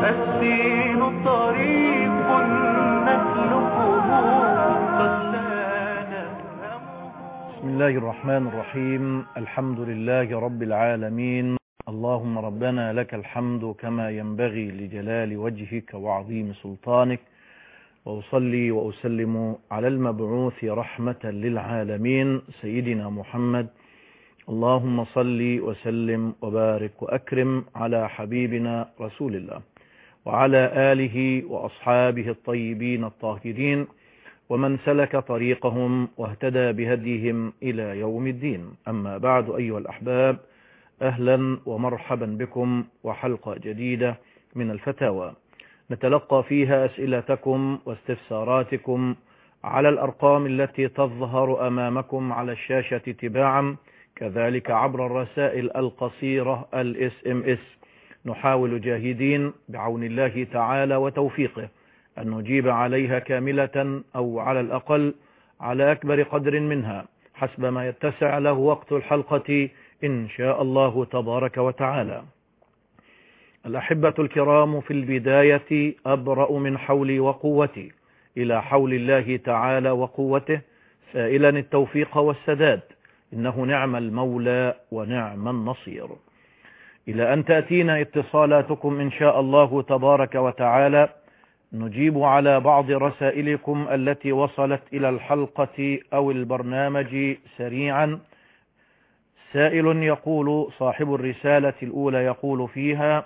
الدين طريق نسلكه قد لا نفهمه. بسم الله الرحمن الرحيم. الحمد لله رب العالمين. اللهم ربنا لك الحمد كما ينبغي لجلال وجهك وعظيم سلطانك، وأصلي وأسلم على المبعوث رحمة للعالمين سيدنا محمد. اللهم صل وسلم وبارك وأكرم على حبيبنا رسول الله وعلى آله وأصحابه الطيبين الطاهرين ومن سلك طريقهم واهتدى بهديهم إلى يوم الدين. أما بعد، أيها الأحباب، أهلا ومرحبا بكم وحلقة جديدة من الفتاوى نتلقى فيها أسئلتكم واستفساراتكم على الأرقام التي تظهر أمامكم على الشاشة تباعا، كذلك عبر الرسائل القصيرة SMS. نحاول جاهدين بعون الله تعالى وتوفيقه أن نجيب عليها كاملة أو على الأقل على أكبر قدر منها حسب ما يتسع له وقت الحلقة إن شاء الله تبارك وتعالى. الأحبة الكرام، في البداية أبرأ من حولي وقوتي إلى حول الله تعالى وقوته، سائلا التوفيق والسداد، إنه نعم المولى ونعم النصير. إلى أن تأتينا اتصالاتكم إن شاء الله تبارك وتعالى نجيب على بعض رسائلكم التي وصلت إلى الحلقة أو البرنامج سريعا. سائل يقول، صاحب الرسالة الأولى يقول فيها: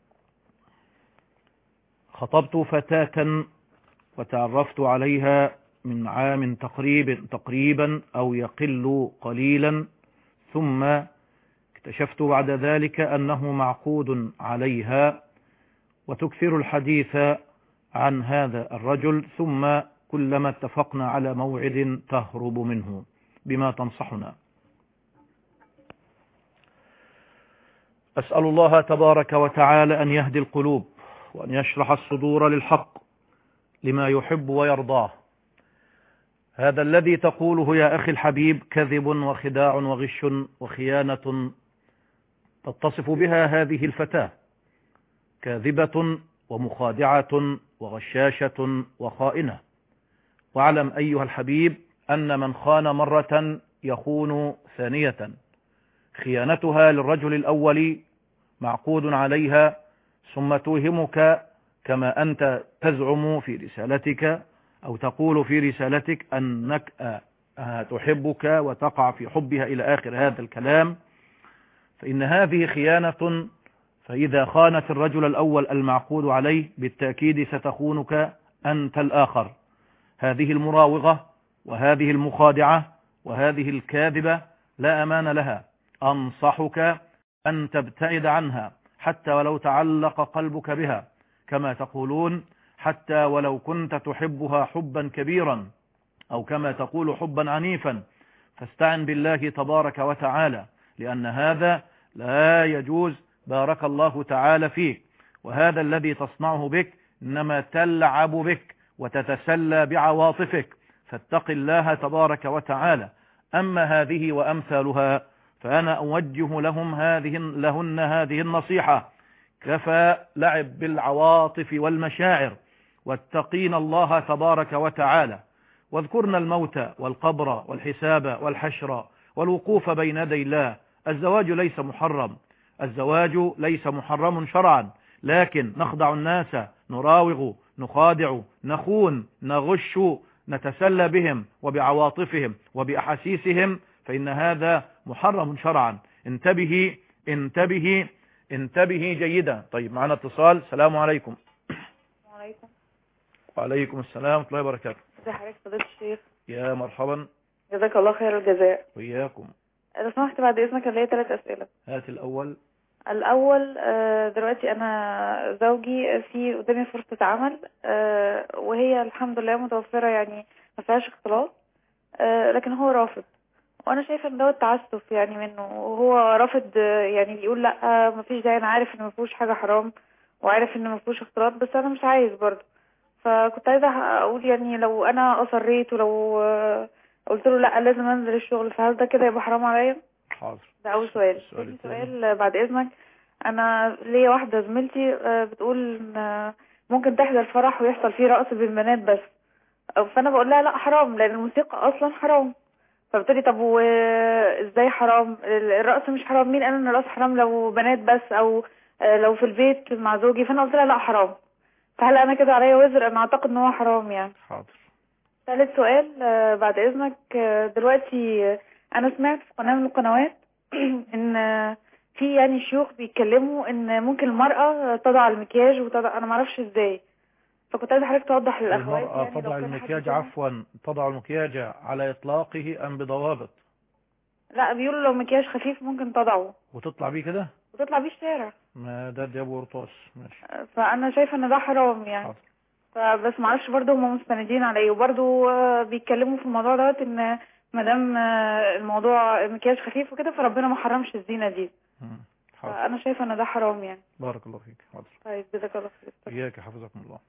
خطبت فتاة وتعرفت عليها من عام تقريبا أو يقل قليلا، ثم اكتشفت بعد ذلك أنه معقود عليها، وتكثر الحديث عن هذا الرجل، ثم كلما اتفقنا على موعد تهرب منه، بما تنصحنا؟ أسأل الله تبارك وتعالى أن يهدي القلوب وأن يشرح الصدور للحق لما يحب ويرضاه. هذا الذي تقوله يا أخي الحبيب كذب وخداع وغش وخيانة تتصف بها هذه الفتاة، كاذبة ومخادعة وغشاشة وخائنة. واعلم أيها الحبيب أن من خان مرة يخون ثانية. خيانتها للرجل الأول معقود عليها، ثم توهمك كما أنت تزعم في رسالتك أو تقول في رسالتك أنك تحبك وتقع في حبها إلى آخر هذا الكلام، فإن هذه خيانة. فإذا خانت الرجل الأول المعقود عليه بالتأكيد ستخونك أنت الآخر. هذه المراوغة وهذه المخادعة وهذه الكاذبة لا أمان لها. أنصحك أن تبتعد عنها حتى ولو تعلق قلبك بها، كما تقولون حتى ولو كنت تحبها حبا كبيرا، أو كما تقول حبا عنيفا. فاستعن بالله تبارك وتعالى، لأن هذا لا يجوز. بارك الله تعالى فيك. وهذا الذي تصنعه بك إنما تلعب بك وتتسلى بعواطفك، فاتق الله تبارك وتعالى. أما هذه وأمثالها فأنا أوجه لهن هذه النصيحة: كفى لعب بالعواطف والمشاعر، واتقين الله تبارك وتعالى، واذكرن الموت والقبر والحساب والحشر والوقوف بين يدي الله. الزواج ليس محرم، الزواج ليس محرم شرعا، لكن نخدع الناس، نراوغ، نخادع، نخون، نغش، نتسلى بهم وبعواطفهم وبأحاسيسهم، فإن هذا محرم شرعا. انتبهي انتبهي انتبهي جيدا. طيب، معنا اتصال. السلام عليكم. وعليكم. وعليكم السلام ورحمة الله وبركاته. ازي حضرتك فضيلة الشيخ؟ يا مرحبا. جزاك الله خير الجزاء. وإياكم. لو سمحت بعد إذنك ليا 3 أسئلة. هات الأول. دلوقتي أنا زوجي في قدامي فرصة عمل، وهي الحمد لله متوفرة، يعني ما فيهاش اختلاط، لكن هو رافض، وانا شايفه ان دوت تعسف يعني منه، وهو رافض، يعني بيقول لا مفيش داعي، انا عارف ان مفيهوش حاجه حرام وعارف ان مفيهوش اختلاط، بس انا مش عايز برضه. فكنت عايزه اقول يعني لو انا اصريت ولو قلت له لا لازم انزل الشغل، فهل ده كده يبقى حرام عليا؟ حاضر. ده اول سؤال. السؤال ثاني سؤال بعد اذنك، انا ليا واحده زميلتي بتقول ان ممكن تحضر فرح ويحصل فيه رقص بالبنات بس، فانا بقول لها لا حرام، لان الموسيقى اصلا حرام. فبتقولي طب وازاي حرام؟ الرقص مش حرام، مين قال ان الرقص حرام لو بنات بس او لو في البيت مع زوجي؟ فانا قلت لها لا حرام. فهل انا كده عليا وزر؟ انا اعتقد ان هو حرام يعني. حاضر. ثالث سؤال بعد اذنك. دلوقتي انا سمعت في قناه من القنوات ان في يعني شيوخ بيتكلموا ان ممكن المرأة تضع المكياج وتضع، انا معرفش ازاي، فكنت عايزه حضرتك توضح للاخوات المرأة يعني تضع لو كان حد المكياج، كده. عفوا، تضع المكياج على إطلاقه أم بضوابط؟ لا بيقولوا لو مكياج خفيف ممكن تضعه وتطلع بيه كده؟ وتطلع بيه الشارع. ما ده أبو رطاس. ماشي. فانا شايفه ان ده حرام يعني. حاضر. فبس معرفش برضه هم مستندين على ايه، وبرضه بيتكلموا في الموضوع دوت ان مادام الموضوع مكياج خفيف وكده فربنا ما حرمش الزينه دي. حاضر. فانا شايفه ان ده حرام يعني. بارك الله فيك. حاضر. طيب جزاك الله خير. إياك حفظكم الله.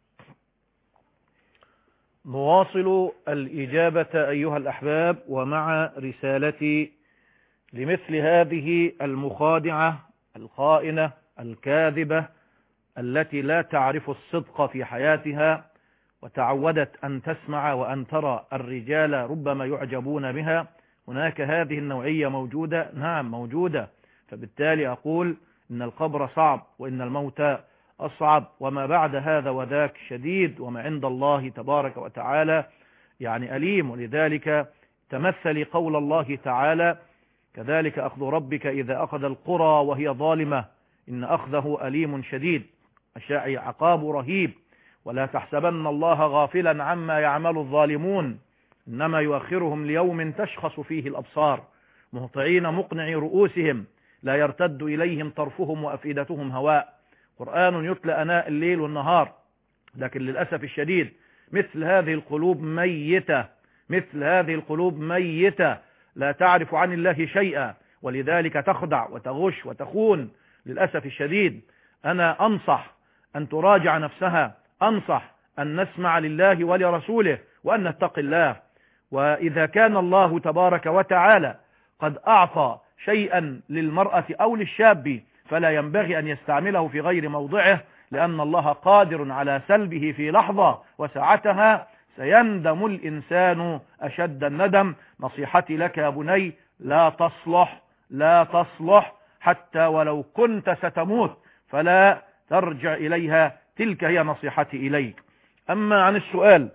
نواصل الإجابة أيها الأحباب، ومع رسالتي لمثل هذه المخادعة الخائنة الكاذبة التي لا تعرف الصدق في حياتها، وتعودت أن تسمع وأن ترى الرجال ربما يعجبون بها. هناك هذه النوعية موجودة، نعم موجودة. فبالتالي أقول إن القبر صعب وإن الموت أصعب، وما بعد هذا وذاك شديد، وما عند الله تبارك وتعالى يعني أليم. ولذلك تمثل قول الله تعالى: كذلك أخذ ربك إذا أخذ القرى وهي ظالمة إن أخذه أليم شديد. أشاعي عقاب رهيب. ولا تحسبن الله غافلا عما يعمل الظالمون إنما يؤخرهم ليوم تشخص فيه الأبصار مهطعين مقنعي رؤوسهم لا يرتد إليهم طرفهم وأفئدتهم هواء. قرآن يتلى أناء الليل والنهار، لكن للأسف الشديد مثل هذه القلوب ميتة، مثل هذه القلوب ميتة لا تعرف عن الله شيئا، ولذلك تخدع وتغش وتخون للأسف الشديد. أنا أنصح أن تراجع نفسها، أنصح أن نسمع لله ولرسوله وأن نتقي الله. وإذا كان الله تبارك وتعالى قد أعطى شيئا للمرأة أو للشاب فلا ينبغي أن يستعمله في غير موضعه، لأن الله قادر على سلبه في لحظة، وساعتها سيندم الإنسان أشد الندم. نصيحتي لك يا بني: لا تصلح، لا تصلح حتى ولو كنت ستموت، فلا ترجع إليها. تلك هي نصيحتي إليك. أما عن السؤال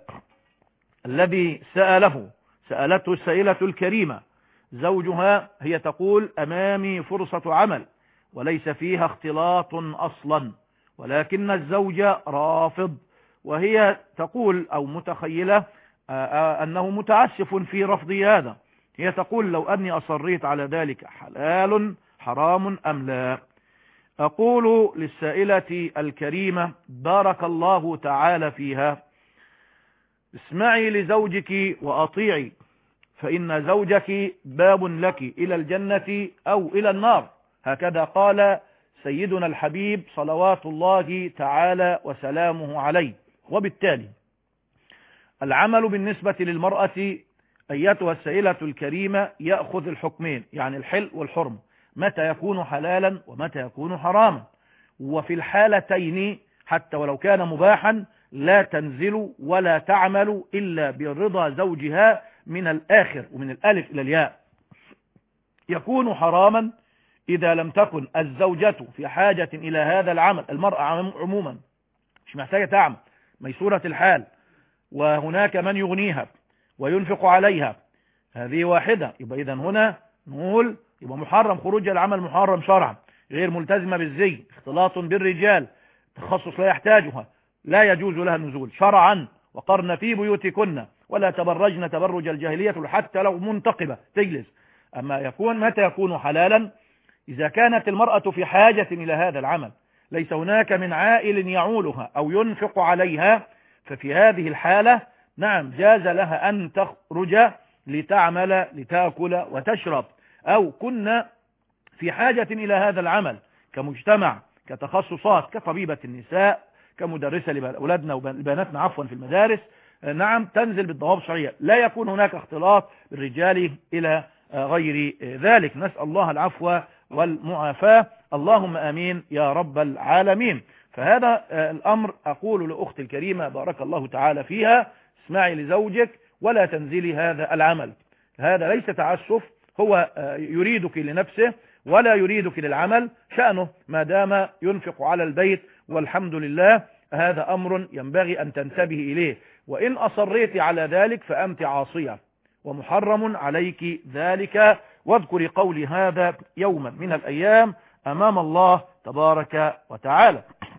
الذي سألته السائلة الكريمة، زوجها هي تقول: أمامي فرصة عمل وليس فيها اختلاط أصلا، ولكن الزوج رافض، وهي تقول أو متخيلة أنه متعسف في رفض هذا. هي تقول: لو أني أصريت على ذلك حلال حرام أم لا؟ أقول للسائلة الكريمة بارك الله تعالى فيها: اسمعي لزوجك وأطيعي، فإن زوجك باب لك إلى الجنة أو إلى النار، هكذا قال سيدنا الحبيب صلوات الله تعالى وسلامه عليه. وبالتالي العمل بالنسبة للمرأة أيتها السائلة الكريمة يأخذ الحكمين، يعني الحل والحرم، متى يكون حلالا ومتى يكون حراما. وفي الحالتين حتى ولو كان مباحا لا تنزل ولا تعمل إلا برضا زوجها من الآخر ومن الألف إلى الياء. يكون حراما إذا لم تكن الزوجة في حاجة إلى هذا العمل. المرأة عموما مش محتاجة تعمل، ميسورة الحال، وهناك من يغنيها وينفق عليها، هذه واحدة. يبقى إذن هنا نقول يبقى محرم خروج العمل، محرم شرعا، غير ملتزمة بالزي، اختلاط بالرجال، تخصص لا يحتاجها، لا يجوز لها النزول شرعا. وقرن في بيوتكن ولا تبرجن تبرج الجاهلية حتى لو منتقبة تجلس. أما يكون متى يكون حلالا؟ إذا كانت المرأة في حاجة إلى هذا العمل، ليس هناك من عائل يعولها أو ينفق عليها، ففي هذه الحالة نعم جاز لها أن تخرج لتعمل لتأكل وتشرب. أو كنا في حاجة إلى هذا العمل كمجتمع، كتخصصات، كطبيبة النساء، كمدرسة لأولادنا وبناتنا عفوا في المدارس، نعم تنزل بالضوابط الشرعية، لا يكون هناك اختلاط بالرجال إلى غير ذلك. نسأل الله العفو والمعافاة، اللهم آمين يا رب العالمين. فهذا الأمر أقول لأختي الكريمة بارك الله تعالى فيها، اسمعي لزوجك ولا تنزلي هذا العمل. هذا ليس تعسف، هو يريدك لنفسه ولا يريدك للعمل، شأنه ما دام ينفق على البيت والحمد لله، هذا أمر ينبغي أن تنتبه إليه. وإن أصريت على ذلك فأنت عاصية ومحرم عليك ذلك، واذكري قولي هذا يوما من الأيام أمام الله تبارك وتعالى.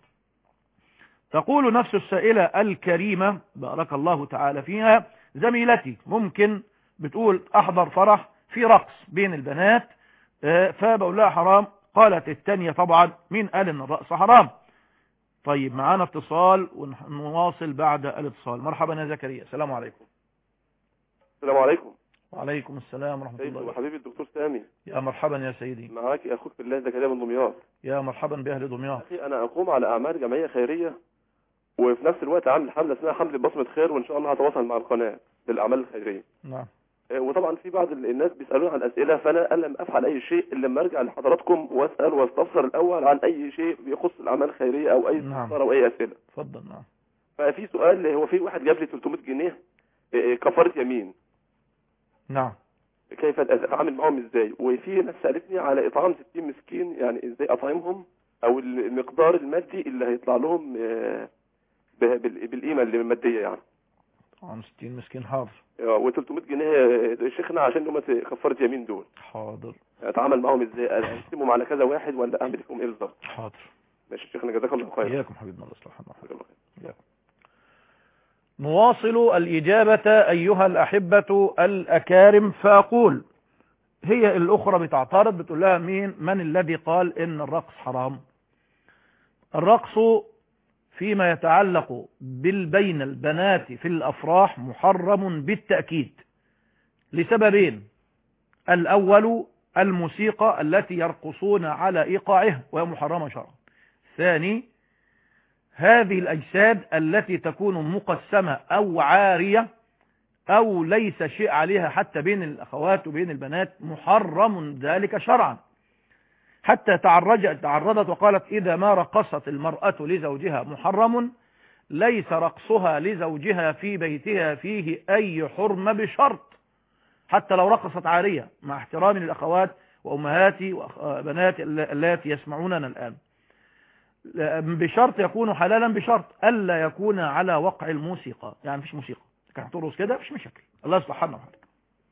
تقول نفس السائلة الكريمة بارك الله تعالى فيها، زميلتي ممكن بتقول أحضر فرح في رقص بين البنات فبقول لها حرام، قالت التانية طبعا مين قال ان الرقص حرام؟ طيب معانا اتصال ونواصل بعد الاتصال. مرحبا يا زكريا، السلام عليكم. السلام عليكم. وعليكم السلام ورحمة الله وبركاته. حبيبي الدكتور سامي. يا مرحبا يا سيدي. معاك اخوك في الله زكريا من دمياط. يا مرحبا باهل دمياط. اخي انا اقوم على اعمال جمعيه خيريه، وفي نفس الوقت عامل حمله اسمها حمله بصمه خير، وان شاء الله هتواصل مع القناه للاعمال الخيريه. نعم. وطبعا في بعض الناس بيسالوني عن اسئله، فانا لم افعل اي شيء الا لما ارجع لحضراتكم واسال واستفسر الاول عن اي شيء بيخص الاعمال الخيريه او اي استفسار او اي اسئله. اتفضل. نعم. ففي سؤال، هو في واحد جاب لي 300 جنيه كفاره يمين. نعم. كيف اتعامل معهم ازاي؟ وفي ناس سالتني على اطعام 60 مسكين، يعني ازاي اطعمهم او المقدار المادي اللي هيطلع لهم بالقيمه الماديه يعني. طبعا 60 مسكين. حاضر. و300 جنيه شيخنا عشان هم كفاره يمين دول. حاضر. اتعامل معهم ازاي؟ اقسمهم على كذا واحد ولا اعمل فيهم ايه بالظبط؟ حاضر. ماشي شيخنا، جزاك الله خير. اياكم حبيبنا الله يصلحنا. نواصل الإجابة أيها الأحبة الأكارم، فأقول هي الأخرى بتعترض بتقول لها من الذي قال إن الرقص حرام؟ الرقص فيما يتعلق بين البنات في الأفراح محرم بالتأكيد لسببين: الأول الموسيقى التي يرقصون على إيقاعها وهي محرمة شرعا. ثاني هذه الأجساد التي تكون مقسمة أو عارية أو ليس شيء عليها حتى بين الأخوات وبين البنات، محرم ذلك شرعا. حتى تعرضت وقالت إذا ما رقصت المرأة لزوجها محرم، ليس رقصها لزوجها في بيتها فيه أي حرمة بشرط، حتى لو رقصت عارية، مع احترامي للأخوات وأمهاتي وبناتي اللاتي يسمعوننا الآن، بشرط يكون حلالا، بشرط ألا يكون على وقع الموسيقى. يعني مفيش موسيقى، كان ترقص كده مفيش مشاكل، الله يصلح حالنا وحالك.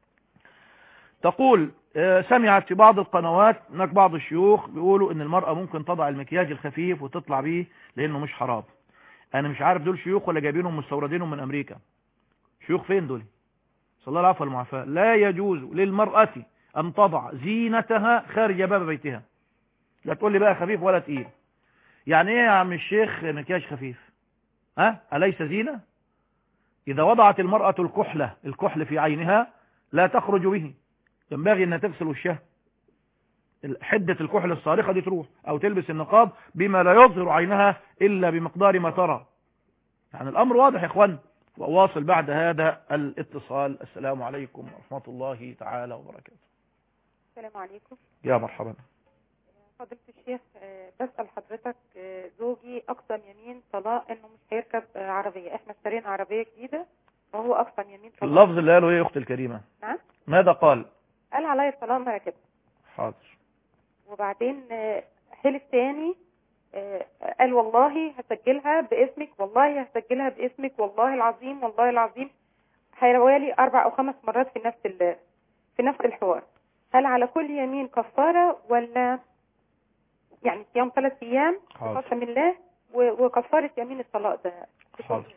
تقول سمعت في بعض القنوات هناك بعض الشيوخ بيقولوا ان المرأة ممكن تضع المكياج الخفيف وتطلع بيه لانه مش حرام. انا مش عارف دول شيوخ ولا جايبينهم مستوردينهم من امريكا. شيوخ فين دول؟ صلى الله العفو والمعافاة. لا يجوز للمرأة ان تضع زينتها خارج باب بيتها. لا تقول لي بقى خفيف ولا تقيل. يعني ايه يا عم الشيخ مكياج خفيف؟ أليس زينة؟ إذا وضعت المرأة الكحل في عينها لا تخرج به، ينبغي أن تغسل وشها، حدة الكحل الصارخة دي تروح، أو تلبس النقاب بما لا يظهر عينها إلا بمقدار ما ترى. يعني الأمر واضح يا إخوان. وأواصل بعد هذا الاتصال. السلام عليكم ورحمة الله تعالى وبركاته. السلام عليكم. يا مرحبا. فضيلة الشيخ، بسأل حضرتك، زوجي أقسم يمين طلاق إنه مش هيركب عربية. إحنا اشترينا عربية جديدة وهو أقسم يمين طلاق. اللفظ اللي قاله إيه يا أختي الكريمة؟ نعم. ماذا قال؟ قال عليا الطلاق ما ركبت. حاضر. وبعدين حلف تاني، قال والله هسجلها باسمك، والله هسجلها باسمك، والله العظيم والله العظيم، حوالي 4 أو 5 مرات في نفس الحوار. هل على كل يمين كفارة ولا يعني صيام 3 أيام قسم بالله وكفارة يمين الطلاق ده؟ حاضر.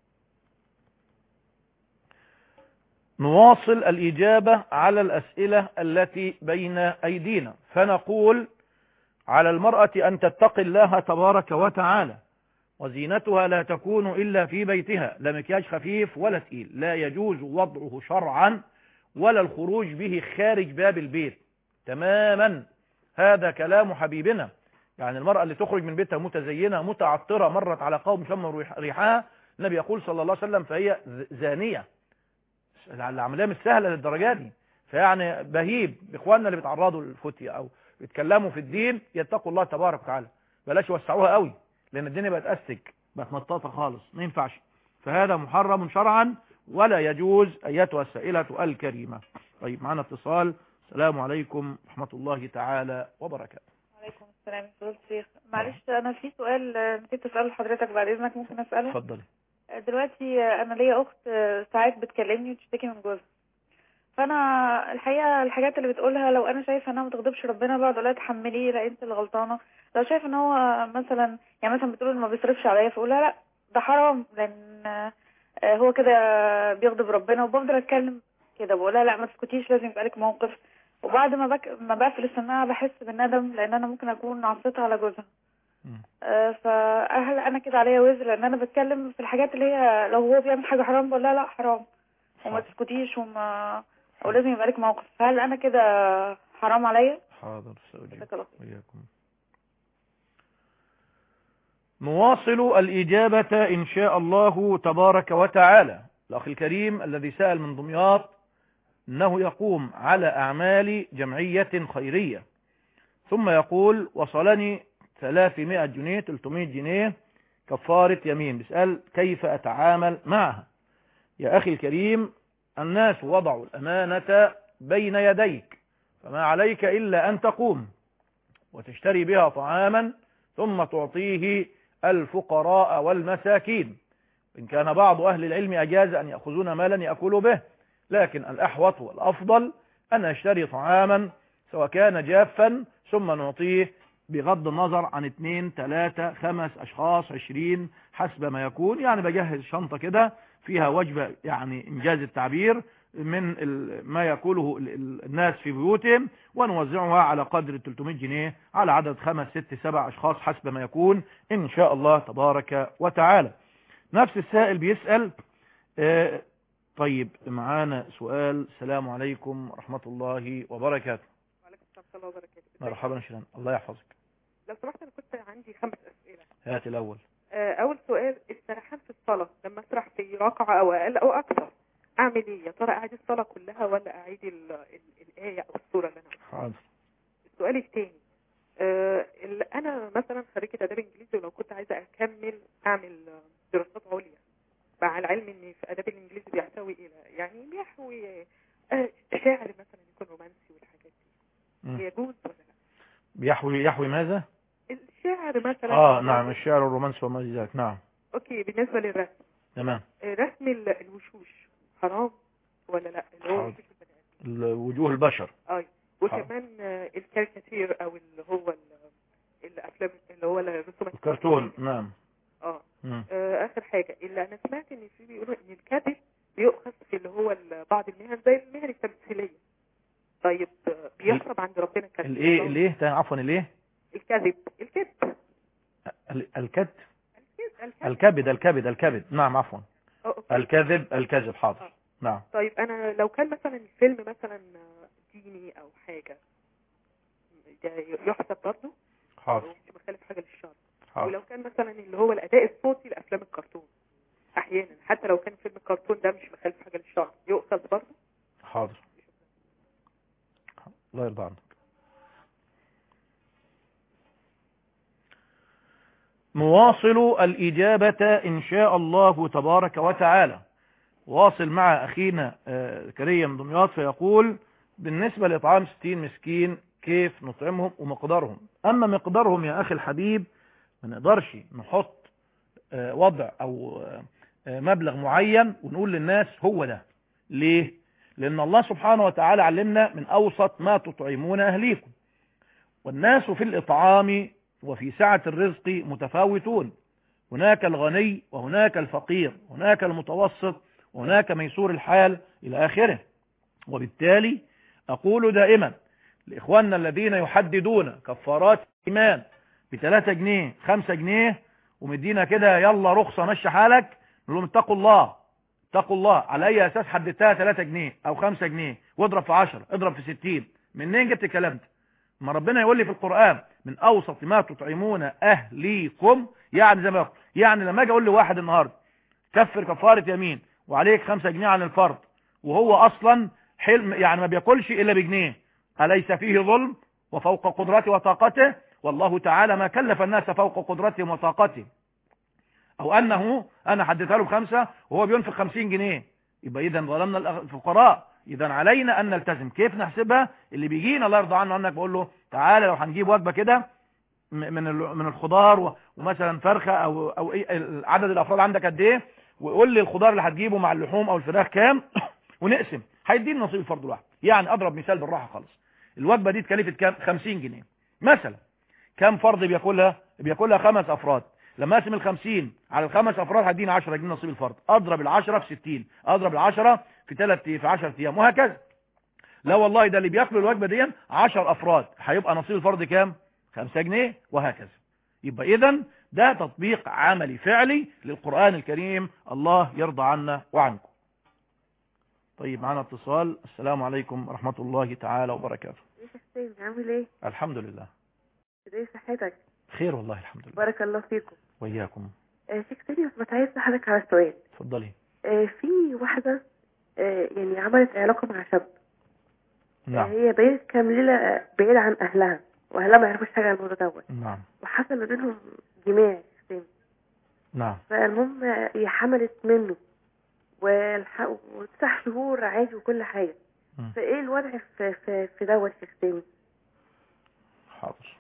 نواصل الإجابة على الأسئلة التي بين أيدينا. فنقول على المرأة أن تتقي الله تبارك وتعالى، وزينتها لا تكون إلا في بيتها، لا مكياج خفيف ولا تقيل، لا يجوز وضعه شرعا ولا الخروج به خارج باب البيت تماما. هذا كلام حبيبنا. يعني المرأة اللي تخرج من بيتها متزينة متعطرة مرت على قوم شموا ريحها، النبي يقول صلى الله عليه وسلم فهي زانية. العملية مش سهلة للدرجة دي. فيعني بهيب بإخواننا اللي بيتعرضوا للفتية أو بيتكلموا في الدين يتقوا الله تبارك وتعالى، بلاش يوسعوها قوي لان الدنيا بقت أستك، بقت مطاطة خالص، ما ينفعش. فهذا محرم شرعا ولا يجوز أيتها السائلة الكريمة. طيب معنا اتصال. السلام عليكم ورحمة الله تعالى وبركاته. وعليكم السلام يا فضيلة الشيخ. معلش انا في سؤال نسيت اساله لحضرتك، بعد اذنك ممكن اساله؟ اتفضلي. دلوقتي انا ليا اخت ساعات بتكلمني وتشتكي من جوزها، فانا الحقيقه الحاجات اللي بتقولها لو انا شايفه انها ما تغضبش ربنا بقعد اقول لها تحمليه، لا انت اللي غلطانه. لو شايفه ان هو مثلا يعني مثلا بتقول ما بيصرفش عليا، فاقول لها لا ده حرام لان هو كده بيغضب ربنا، وبفضل اتكلم كده بقول لها لا ما تسكتيش لازم يبقى لك موقف. وبعد ما بقفل السماعه بحس بالندم لان انا ممكن اكون عصيتها على جوزها. فهل انا كده عليا وزر لان انا بتكلم في الحاجات اللي هي لو هو بيعمل حاجه حرام بقول لها لا حرام وما تسكتيش ولازم يبقى لك موقف، هل انا كده حرام عليا؟ حاضر سأجيب وياكم. نواصل الإجابة إن شاء الله تبارك وتعالى. الأخ الكريم الذي سأل من دمياط أنه يقوم على أعمال جمعية خيرية، ثم يقول وصلني 300 جنيه 300 جنيه كفارة يمين، بيسأل كيف أتعامل معها؟ يا أخي الكريم، الناس وضعوا الأمانة بين يديك، فما عليك إلا أن تقوم وتشتري بها طعاما ثم تعطيه الفقراء والمساكين. إن كان بعض أهل العلم أجاز أن يأخذون مالا يأكلوا به، لكن الأحوط والأفضل أن يشتري طعاما سواء كان جافا ثم نعطيه بغض النظر عن 2 3 5 أشخاص 20 حسب ما يكون. يعني بجهز شنطة كده فيها وجبة، يعني إنجاز التعبير، من ما يأكله الناس في بيوتهم، ونوزعها على قدر 300 جنيه على عدد 5 6 7 أشخاص حسب ما يكون إن شاء الله تبارك وتعالى. نفس السائل بيسأل طيب معانا سؤال. السلام عليكم ورحمة الله وبركاته. وعليكم السلام ورحمة الله وبركاته. مرحبا شيرين، الله يحفظك. لو سمحت انا كنت عندي 5 أسئلة. هات الأول. اول سؤال، السرحان في الصلاة لما اسرح في ركعة او اقل او اكثر اعمل ايه؟ يا ترى اعيد الصلاة كلها ولا اعيد الآية او السورة اللي انا حاضر. السؤال الثاني، انا مثلا خريجة اداب انجليزي، ولو كنت عايزة اكمل اعمل دراسات عليا، مع العلم ان في اداب الانجليزي بيحتوي الى يعني بيحوي شعر مثلا يكون رومانسي والحاجات دي، يجوز ولا لا؟ يحوي ماذا؟ الشعر مثلا. نعم، الشعر الرومانسي وما ذلك. نعم. اوكي، بالنسبة للرسم تمام، رسم الوشوش حرام ولا لا؟ اللي هو وجوه البشر. وكمان الكاريكاتير او اللي هو الافلام اللي هو الرسومات الكرتون. نعم. اخر حاجة اللي انا سمعت ان في بيقولوا ان الكذب بيؤخذ في اللي هو بعض المهن زي المهن التمثيلية. طيب بيحسب عند ربنا الكذب الايه عفوا الايه؟ الكذب الكبد. نعم عفوا. الكذب حاضر. نعم. طيب انا لو كان مثلا الفيلم مثلا ديني او حاجة يحسب برضه؟ حاضر. مش مخالف حاجة للشرع. حاضر. ولو كان مثلا اللي هو الاداء الصوتي لافلام الكرتون احيانا حتى لو كان فيلم الكرتون ده مش مخالف حاجة للشرع يؤخذ برضه؟ حاضر. الله يرضى عنك. نواصل الإجابة إن شاء الله تبارك وتعالى. واصل مع أخينا كريم دمياط فيقول بالنسبة لإطعام 60 مسكين كيف نطعمهم ومقدارهم؟ أما مقدارهم يا أخي الحبيب ما نقدرش نحط وضع أو مبلغ معين ونقول للناس هو ده. ليه؟ لأن الله سبحانه وتعالى علمنا من أوسط ما تطعمون أهليكم، والناس في الإطعام وفي سعة الرزق متفاوتون، هناك الغني وهناك الفقير، هناك المتوسط وهناك ميسور الحال إلى آخره. وبالتالي أقول دائما لإخواننا الذين يحددون كفارات الإيمان ب3 جنيه 5 جنيه ومدينا كده يلا رخصة مشي حالك، نقول لهم اتقوا الله. على أي أساس حددتها 3 جنيه أو 5 جنيه واضرب في 10 اضرب في 60؟ منين جبت الكلام ده؟ ما ربنا يقول لي في القرآن من أوسط ما تطعمون أهليكم، يعني زي ما يقول، يعني لما أجي أقول لواحد النهاردة كفر كفارة يمين وعليك 5 جنيه عن الفرض وهو أصلا حلم يعني ما بياكلش إلا بجنيه، أليس فيه ظلم؟ وفوق قدرته وطاقته، والله تعالى ما كلف الناس فوق قدرتهم وطاقتهم. أو أنه أنا حددها له ب5 وهو بينفق 50 جنيه، يبقى إذا ظلمنا الفقراء. إذا علينا أن نلتزم. كيف نحسبها؟ اللي بيجينا الله يرضى عنه أنك بقول له تعالى لو هنجيب وجبة كده من الخضار ومثلا فرخة أو عدد الأفراد عندك قد إيه، ويقول لي الخضار اللي هتجيبه مع اللحوم أو الفراخ كام ونقسم، هيديني نصيب الفرد الواحد. يعني أضرب مثال بالراحة خالص، الوجبة دي تكلفة كام؟ 50 جنيه مثلا. كام فرد بياكلها 5 أفراد. لما أقسم 50 على 5 أفراد هديني 10 جنيه نصيب الفرد. أضرب 10 في 60، أضرب 10 في 10 أيام، وهكذا. لا والله ده اللي بياكلوا الوجبة دي 10 أفراد، هيبقى نصيب الفرد كام؟ 5 جنيه، وهكذا. يبقى إذن ده تطبيق عملي فعلي للقرآن الكريم. الله يرضى عنا وعنكم. طيب معنا اتصال. السلام عليكم ورحمة الله تعالى وبركاته. يا حسين عامل ايه؟ الحمد لله. ازاي صحتك؟ خير والله الحمد لله. بارك الله فيكم. وإياكم. شيخ سيدي بس عايز اسالك على سؤال. اتفضلي. في واحدة يعني عملت علاقة مع شاب. نعم. هي بقيت كام ليلة بعيدة عن أهلها، وأهلها ما يعرفوش حاجة عن الموضوع دوت. نعم. وحصل ما بينهم جماع حسين. نعم. فالمهم هي حملت منه و9 شهور عادي وكل حاجة. فايه الوضع في دوت يا حسين؟ حاضر.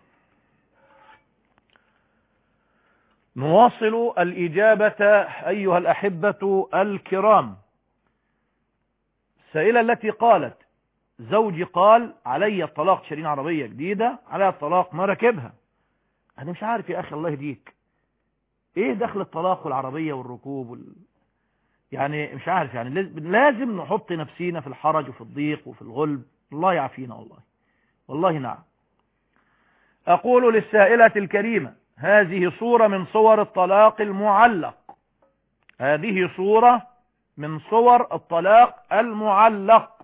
نواصل الإجابة أيها الأحبة الكرام. السائلة التي قالت زوجي قال علي الطلاق، شارين عربية جديدة عليها الطلاق ما ركبها. أنا مش عارف يا أخي الله يهديك، إيه دخل الطلاق والعربية والركوب يعني مش عارف. يعني لازم نحط نفسينا في الحرج وفي الضيق وفي الغلب. الله يعافينا والله. والله نعم. أقول للسائلة الكريمة هذه صورة من صور الطلاق المعلق. هذه صورة من صور الطلاق المعلق.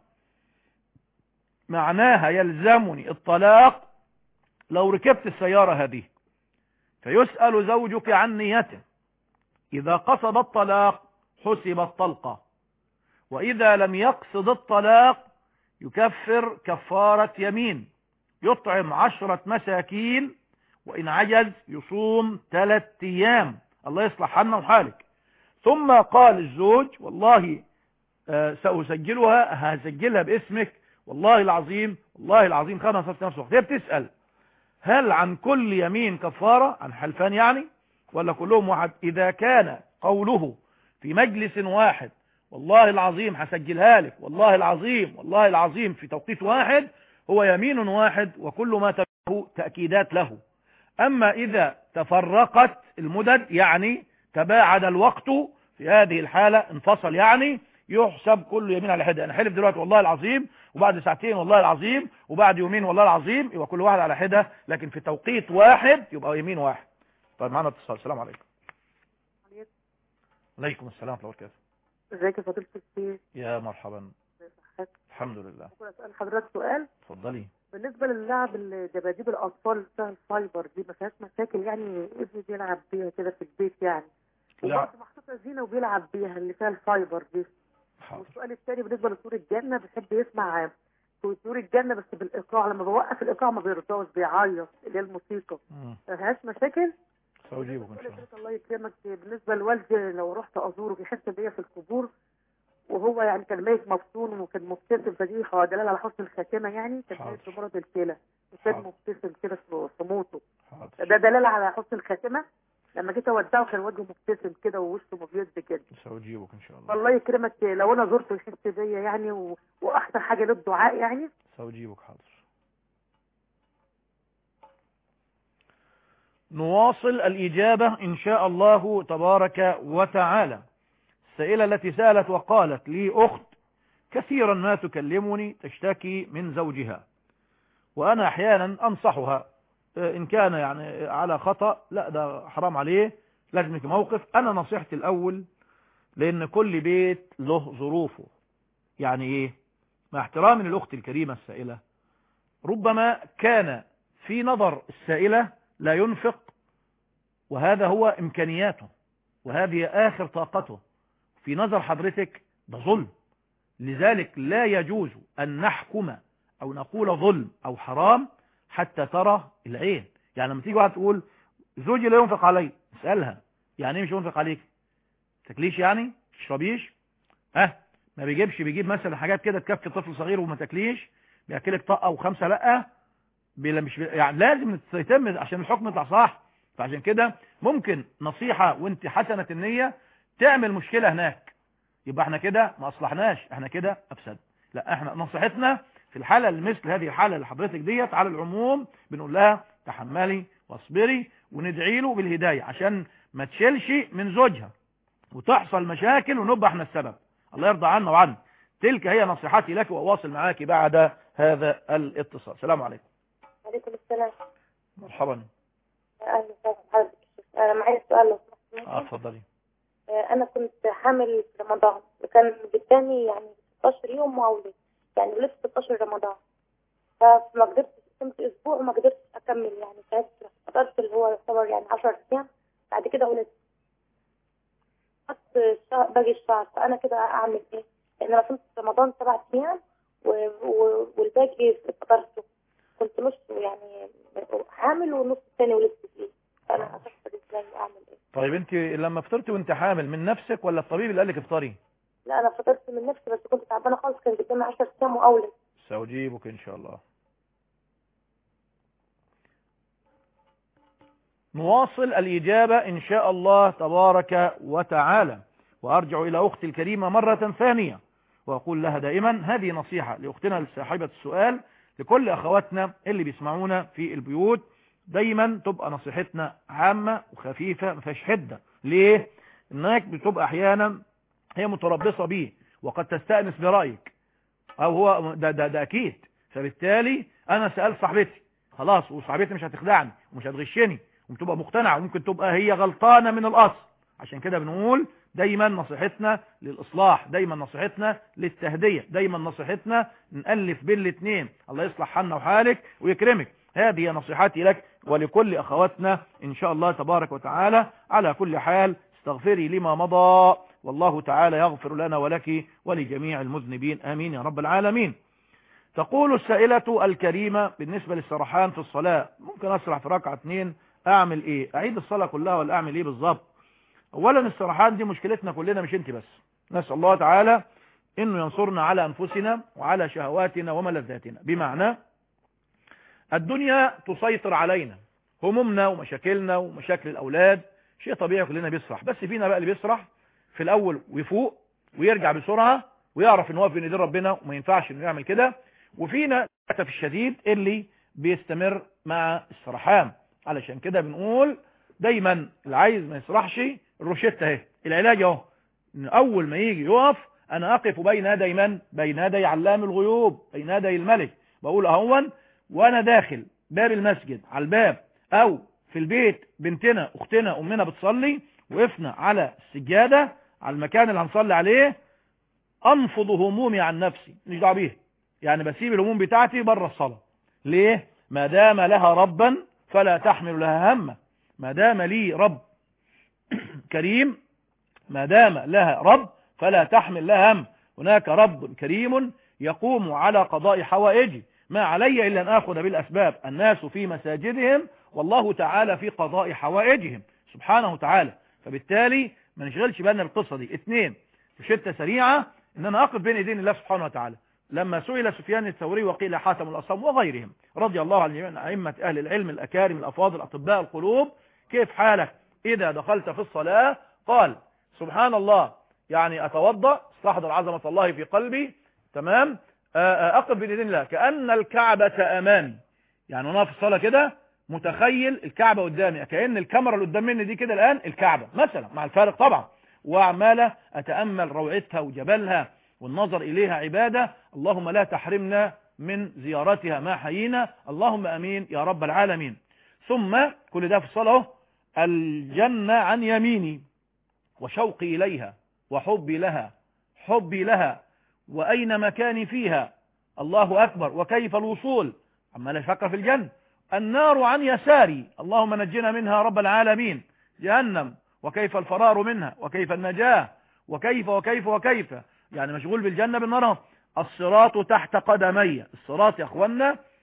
معناها يلزمني الطلاق لو ركبت السيارة هذه. فيسأل زوجك عن نيته. إذا قصد الطلاق حسب الطلقة، وإذا لم يقصد الطلاق يكفر كفارة يمين، يطعم 10 مساكين، وإن عجز يصوم 3 أيام. الله يصلح حالنا وحالك. ثم قال الزوج والله سأسجلها، هسجلها باسمك، والله العظيم والله العظيم 5 نفس وقت. هي بتسأل هل عن كل يمين كفارة، عن حلفان يعني، ولا كلهم واحد؟ إذا كان قوله في مجلس واحد والله العظيم هسجلها لك، والله العظيم والله العظيم في توقيت واحد، هو يمين واحد وكل ما تبعه تأكيدات له. أما إذا تفرقت المدد يعني تباعد الوقت، في هذه الحالة انفصل، يعني يحسب كل يمين على حدة. أنا حلف دلوقتي والله العظيم، وبعد ساعتين والله العظيم، وبعد يومين والله العظيم، يبقى كل واحد على حدة، لكن في توقيت واحد يبقى يمين واحد. طيب معنا اتصال. السلام عليكم. عليكم السلام ورحمة الله وبركاته. ازيك يا فضيلة الشيخ؟ يا مرحبا. الحمد لله. ممكن اسال حضرتك سؤال؟ اتفضلي. بالنسبه للعب الدباديب الاطفال بتاع الفايبر دي ما فيهاش مشاكل؟ يعني ابني بيلعب بيها كده في البيت يعني، وبرضه محطوطه زينه وبيلعب بيها اللي فيها الفايبر دي. والسؤال الثاني بالنسبه لطور الجنه، بيحب يسمع طور الجنه بس بالايقاع، لما بوقف الايقاع ما بيرضاش، بيعيط، اللي هي الموسيقى. ما فيهاش مشاكل؟ سأجيبك ان شاء الله. الله يكرمك. بالنسبه لوالدي لو رحت ازوره بيحس بيا في القبور، وهو يعني كان ميت مفتون وكان مبتسم، فدي دلاله على حسن الخاتمه، يعني كان ميت بمرض الكلى وكان مبتسم كده في موته. ده دلاله على حسن الخاتمه. لما جيت اودعه كان وجهه مبتسم كده ووشه مبيض كده. سأجيبك ان شاء الله. الله يكرمك لو انا زرته يحس بيا يعني، واحسن حاجه للدعاء يعني. سأجيبك. حاضر. نواصل الإجابة إن شاء الله تبارك وتعالى. السائلة التي سألت وقالت لي أخت كثيرا ما تكلمني تشتكي من زوجها، وأنا أحيانا أنصحها إن كان يعني على خطأ، لا ده حرام عليه، لازم يكون موقف. أنا نصيحتي الأول، لأن كل بيت له ظروفه. يعني إيه؟ مع احترامي للأخت الكريمة السائلة، ربما كان في نظر السائلة لا ينفق، وهذا هو إمكانياته وهذه آخر طاقته. في نظر حضرتك ده ظلم. لذلك لا يجوز أن نحكم أو نقول ظلم أو حرام حتى ترى العين. يعني لما تيجي واحد تقول زوجي لا ينفق علي، اسألها يعني ايه مش ينفق عليك؟ تاكليش يعني؟ تشربيش؟ ما بيجيب مثلا حاجات كده تكفي طفل صغير وما تاكليش، بياكلك طقه وخمسه لا، مش يعني لازم يتم عشان الحكم يطلع صح. فعشان كده ممكن نصيحه وانت حسنه النيه تعمل مشكله هناك، يبقى احنا كده ما اصلحناش، احنا كده افسد. لا، احنا نصيحتنا في الحاله اللي مثل هذه الحاله اللي حضرتك ديت على العموم بنقول لها تحملي واصبري وندعي له بالهدايه عشان ما تشيلش من زوجها وتحصل مشاكل ونبقى احنا السبب. الله يرضى عنا وعنه. تلك هي نصيحتي لك، وأواصل معاك بعد هذا الاتصال. السلام عليكم. وعليكم السلام. مرحبا. اهلا وسهلا بحضرتك. انا معايا سؤال لو سمحت. اتفضلي. انا كنت حامل في رمضان وكان قدامي يعني 16 يوم وولدت، يعني ولدت 16 رمضان، فما قدرتش، كنت اسبوع وما قدرتش اكمل، يعني تعبت، قدرت اللي هو يعتبر يعني 10 ايام، بعد كده ولدت باقي الشهر. فانا كده اعمل ايه؟ لان انا كنت في رمضان 7 ايام والباقي قدرته، كنت نص يعني حامل والنص الثاني ولدت فيه، فانا افكر ازاي اعمل ايه؟ طيب انت لما فطرتي وانت حامل من نفسك ولا الطبيب اللي قال لك افطري؟ لا انا فطرت من نفسي، بس كنت تعبانه خالص، كان قدامي 10 ايام واولد. سأجيبك ان شاء الله. نواصل الإجابة إن شاء الله تبارك وتعالى، وأرجع إلى أختي الكريمة مرة ثانية وأقول لها دائما هذه نصيحة لأختنا صاحبة السؤال، لكل أخواتنا اللي بيسمعونا في البيوت، دايما تبقى نصيحتنا عامة وخفيفة ما فيهاش حدة. ليه؟ إنك بتبقى أحيانا هي متربصة بيه وقد تستأنس برأيك، أو هو ده أكيد. فبالتالي أنا سألت صاحبتي خلاص، وصاحبتي مش هتخدعني ومش هتغشني وتبقى مقتنعة، وممكن تبقى هي غلطانة من الأصل. عشان كده بنقول دايما نصيحتنا للإصلاح، دايما نصيحتنا للتهدية، دايما نصيحتنا نألف بين الاثنين. الله يصلح حالنا وحالك ويكرمك. هذه نصيحتي لك ولكل أخواتنا إن شاء الله تبارك وتعالى. على كل حال استغفري لما مضى، والله تعالى يغفر لنا ولك ولجميع المذنبين، آمين يا رب العالمين. تقول السائلة الكريمة بالنسبة للسرحان في الصلاة، ممكن أسرح في ركعة 2 اعمل ايه؟ اعيد الصلاة كلها ولا اعمل ايه بالظبط؟ اولا السرحان دي مشكلتنا كلنا مش انت بس، نسأل الله تعالى انه ينصرنا على انفسنا وعلى شهواتنا وملذاتنا. بمعنى الدنيا تسيطر علينا، همومنا ومشاكلنا ومشاكل الاولاد شيء طبيعي كلنا بيسرح، بس فينا بقى اللي بيسرح في الاول ويفوق ويرجع بسرعة ويعرف ان هو في ايدين ربنا وما ينفعش انه يعمل كده، وفينا للاسف الشديد اللي بيستمر مع السرحان. علشان كده بنقول دايما اللي عايز ما يسرحش، الروشتة اهي، العلاج اهو، ان اول ما يجي يقف انا اقف بين يدي من؟ بين يدي علام الغيوب، بين يدي الملك، بقول اهون وانا داخل باب المسجد على الباب او في البيت، بنتنا اختنا امنا بتصلي، وقفنا على السجادة على المكان اللي هنصلي عليه، انفض همومي عن نفسي، مش دعوه بيها، يعني بسيب الهموم بتاعتي بره الصلاة. ليه؟ ما دام لها ربا فلا تحمل لها همة. ما دام لي رب كريم، ما دام لها رب فلا تحمل لها هم. هناك رب كريم يقوم على قضاء حوائجي، ما علي إلا أن أخذ بالأسباب. الناس في مساجدهم والله تعالى في قضاء حوائجهم سبحانه وتعالى. فبالتالي ما نشغلش بالنا بالقصة دي. 2 في شتة سريعة ان انا اقف بين ايدين الله سبحانه وتعالى. لما سئل سفيان الثوري وقيل حاتم الأصم وغيرهم رضي الله عن أئمة أهل العلم الأكارم الأفاضل أطباء القلوب، كيف حالك إذا دخلت في الصلاة؟ قال سبحان الله، يعني أتوضأ استحضر عظمة الله في قلبي، تمام، أقف بين يدين الله كأن الكعبة أمامي، يعني أنا في الصلاة كده متخيل الكعبة قدامي، كأن الكاميرا اللي قدام مني دي كده الآن الكعبة مثلا، مع الفارق طبعا، وعمالة أتأمل روعتها وجبلها والنظر إليها عبادة. اللهم لا تحرمنا من زيارتها ما حيينا، اللهم أمين يا رب العالمين. ثم كل ده في الصلاة، الجنة عن يميني وشوقي إليها وحبي لها، حبي لها وأين مكاني فيها، الله أكبر، وكيف الوصول، عمال أفكر في الجنة. النار عن يساري، اللهم نجنا منها رب العالمين. جهنم وكيف الفرار منها وكيف النجاة وكيف وكيف وكيف، يعني مشغول بالجنة بالنار. الصراط تحت قدمي، الصراط يا اخوانا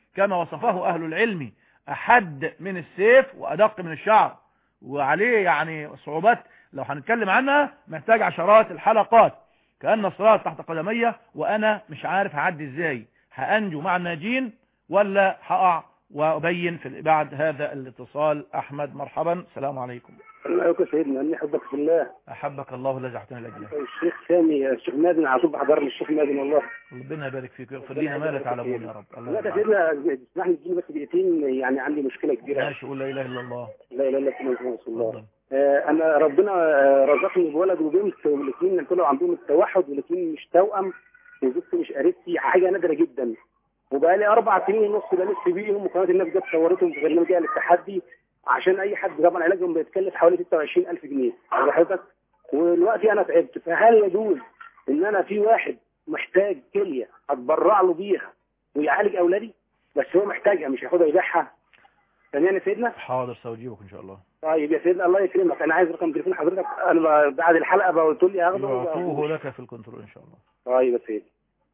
كما وصفه أهل العلم أحد من السيف وأدق من الشعر، وعليه يعني صعوبات لو هنتكلم عنها محتاج عشرات الحلقات. كأن الصراط تحت قدمي وأنا مش عارف هعدي ازاي، هأنجو مع الناجين ولا هقع؟ وأبين في بعد هذا الاتصال. أحمد مرحبا، السلام عليكم. الله يكون سيدنا، أني أحبك في الله. أحبك الله الذي أحبتني لأجله. الشيخ سامي، الشيخ مازن على طول بحضر لي الشيخ مازن والله. ربنا يبارك فيك ويغفر لنا ما لا تعلمون يا رب. لا يا سيدنا اسمح لي تديني بس دقيقتين، يعني عندي مشكلة كبيرة. ماشي، قول لا إله إلا الله. لا إله إلا الله رسول الله. أنا ربنا رزقني بولد وبنت، والاثنين طلعوا عندهم التوحد، والاثنين مش توأم، وزوجتي مش قريبتي، حاجة نادرة جدا. وبقى لي 4 سنين ونص بلف بيهم، وقناة الناس جت صورتهم في برنامج التحدي، عشان اي حد طبعا علاجهم بيتكلف حوالي 26,000 جنيه على حضرتك. ودلوقتي انا تعبت، فهل يجوز ان انا في واحد محتاج كليه اتبرع له بيها ويعالج اولادي، بس هو محتاجها مش هياخدها يبيعها؟ ثانيا يا سيدنا. حاضر سأجيبك ان شاء الله. طيب يا سيدنا الله يكرمك، انا عايز رقم تليفون حضرتك، انا بعد الحلقه بقى قلت لي هاخده يعطوه لك في الكنترول ان شاء الله. طيب يا سيدي.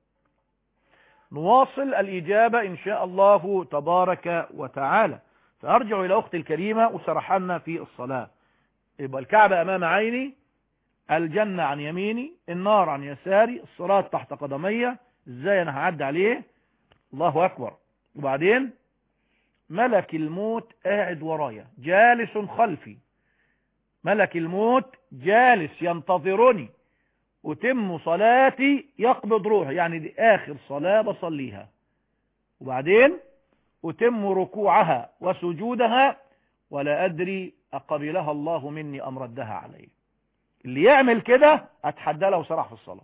نواصل الإجابة إن شاء الله تبارك وتعالى. فأرجع إلى أختي الكريمة وسرحنا في الصلاة. يبقى الكعبة أمام عيني، الجنة عن يميني، النار عن يساري، الصراط تحت قدمي، إزاي أنا هعدي عليه؟ الله أكبر. وبعدين ملك الموت قاعد ورايا جالس خلفي، ملك الموت جالس ينتظرني، أتم صلاتي يقبض روحي، يعني دي آخر صلاة بصليها. وبعدين أتم ركوعها وسجودها ولا أدري أقبلها الله مني أم ردها علي. اللي يعمل كده أتحدى له وسرح في الصلاة.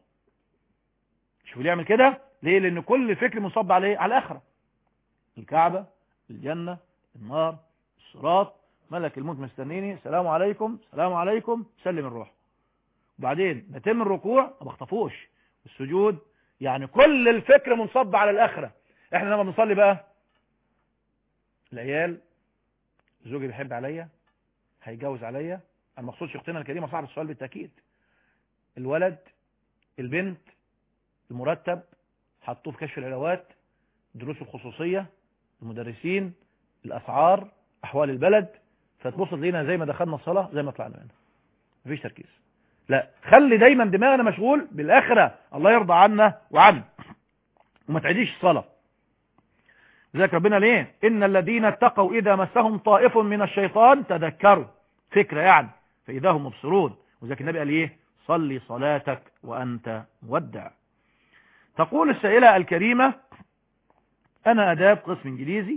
شوف اللي يعمل كده ليه؟ لأن كل فكر مصب عليه على الآخرة، الكعبة، الجنة، النار، الصراط، ملك الموت مستنيني، السلام عليكم السلام عليكم، سلم الروح. وبعدين نتم الركوع ما بخطفوش، السجود، يعني كل الفكر منصب على الآخرة. احنا لما بنصلي بقى العيال، زوجي بيحب عليا، هيجوز عليا، المقصود شيختنا الكريمة صعب السؤال بالتأكيد، الولد، البنت، المرتب، حطوه في كشف العلاوات، دروس الخصوصية، المدرسين، الأسعار، أحوال البلد، فتبص لينا زي ما دخلنا الصلاة زي ما طلعنا منها، مفيش تركيز. لا، خلي دايما دماغنا مشغول بالآخرة، الله يرضى عنا وعنه، وما تعيديش الصلاة. ذلك ربنا ليه؟ إن الذين اتقوا إذا مسهم طائف من الشيطان تذكروا، فكرة يعني، فإذا هم مبصرون. وذلك النبي قال إيه؟ صلي صلاتك وأنت مودع. تقول السائلة الكريمة: أنا آداب قسم إنجليزي،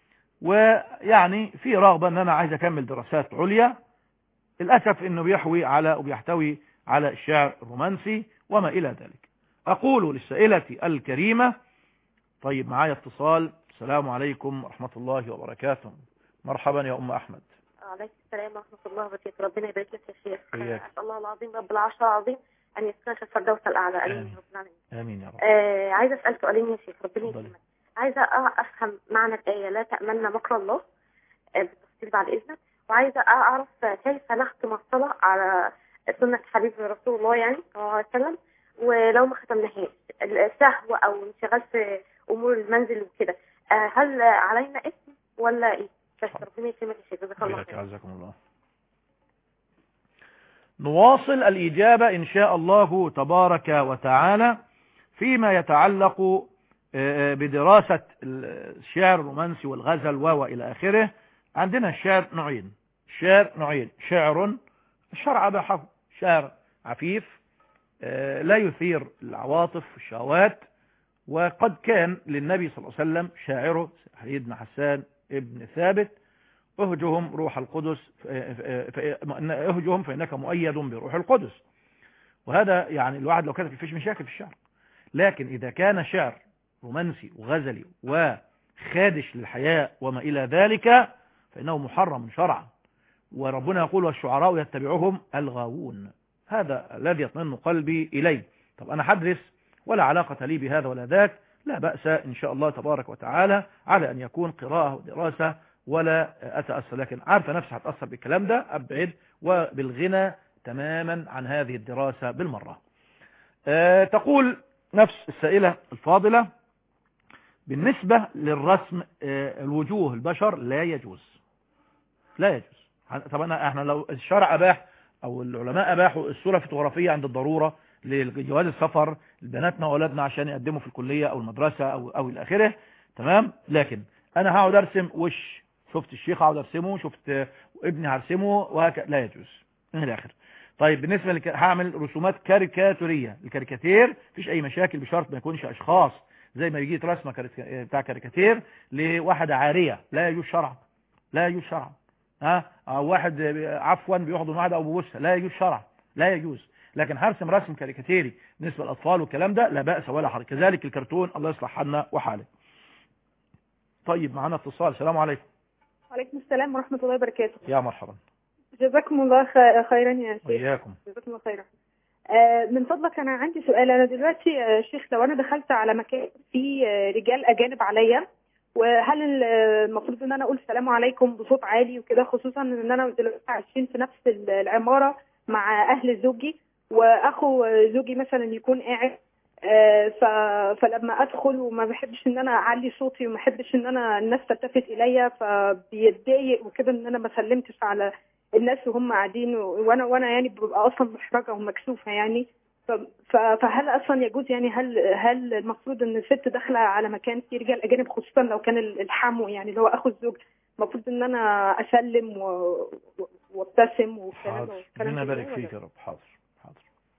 ويعني في رغبة أن أنا عايز أكمل دراسات عليا، للأسف أنه بيحتوي على الشعر الرومانسي وما إلى ذلك. أقول للسائلة الكريمة: طيب معايا اتصال، السلام عليكم ورحمة الله وبركاته. مرحبا يا أم أحمد. عليكم السلام ورحمة الله وبركاته. ربنا يبارك لك يا شيخ. إياك. أسأل الله العظيم رب العرش العظيم أن يسكنك في الفردوس الأعلى. آمين يا رب العالمين. آمين يا رب. عايزة أسأل سؤالين يا شيخ، ربنا يكرمك. عايزة أفهم معنى الآية لا تأمننا مكر الله بالتفصيل بعد إذنك، وعايزة أعرف كيف نختم الصلاة على سنة حبيب رسول الله يعني صلى الله عليه وسلم، ولو ما ختمناهاش السهو أو انشغال في أمور المنزل وكده، هل علينا اسم ولا إيه؟ بس ربنا يكرمك يا شيخ، جزاك الله خير. جزاكم الله. نواصل الإجابة إن شاء الله تبارك وتعالى فيما يتعلق بدراسة الشعر الرومانسي والغزل وإلى آخره. عندنا الشعر نوعين، شعر الشرع أباحه، شعر عفيف لا يثير العواطف والشهوات، وقد كان للنبي صلى الله عليه وسلم شاعره سيدنا حسان ابن ثابت: اهجهم روح القدس اهجهم فإنك مؤيد بروح القدس. وهذا يعني الواحد لو كانت فيش مشاكل في الشعر، لكن إذا كان شعر رومانسي وغزلي وخادش للحياة وما إلى ذلك فإنه محرم شرعا، وربنا يقول: والشعراء يتبعهم الغاوون. هذا الذي يطمئن قلبي إليه. طب أنا حدث ولا علاقة لي بهذا ولا ذاك، لا بأس إن شاء الله تبارك وتعالى على أن يكون قراءة ودراسة ولا أتأثر، لكن عارفة نفسي هتأثر بالكلام ده أبعد، وبالغنى تماما عن هذه الدراسة بالمرة. تقول نفس السائلة الفاضلة: بالنسبة للرسم الوجوه البشر لا يجوز، لا يجوز. طبعا احنا لو الشرع أباح أو العلماء أباحوا الصورة الفوتوغرافية عند الضرورة لجواز السفر لبناتنا وأولادنا عشان يقدموا في الكلية أو المدرسة أو إلى آخره، تمام. لكن أنا هقعد أرسم وش، شفت الشيخ هقعد أرسمه، شفت ابني هرسمه، وهكذا لا يجوز من الآخر. طيب بالنسبة هعمل رسومات كاريكاتورية، الكاريكاتير مفيش أي مشاكل بشرط ما يكونش أشخاص زي ما يجي رسمة بتاع كاريكاتير لواحدة عارية، لا يجوز شرعا، لا يجوز شرعا. أو واحد عفوا بيحضن واحدة أو ببوسها، لا يجوز شرعا، لا يجوز. لكن هرسم رسم كاريكاتيري بالنسبة للأطفال والكلام ده لا بأس ولا حرج. كذلك الكرتون، الله يصلح حالنا وحاله. طيب معنا اتصال. السلام عليكم. وعليكم السلام ورحمة الله وبركاته. يا مرحبا. جزاكم الله خيرا يا شيخ. وإياكم. جزاكم الله خيرا. من فضلك أنا عندي سؤال. أنا دلوقتي شيخ لو أنا دخلت على مكان فيه رجال أجانب عليا، وهل المفروض ان انا اقول السلام عليكم بصوت عالي وكده، خصوصا ان انا دلوقتي عايشين في نفس العمارة مع اهل زوجي، واخو زوجي مثلا يكون قاعد، فلما ادخل وما بحبش ان انا اعلي صوتي وما بحبش ان انا الناس تلتفت اليا، فبيتضايق وكده ان انا ما سلمتش على الناس وهم قاعدين، وانا يعني ببقى اصلا محرجة ومكسوفة يعني. فهل اصلا يجوز يعني هل المفروض ان الست داخله على مكان فيه رجال اجانب، خصوصا لو كان الحمو يعني اللي هو اخو الزوج، المفروض ان انا اسلم وابتسم والكلام ده؟ ربنا يبارك فيك يا رب. حاضر حاضر.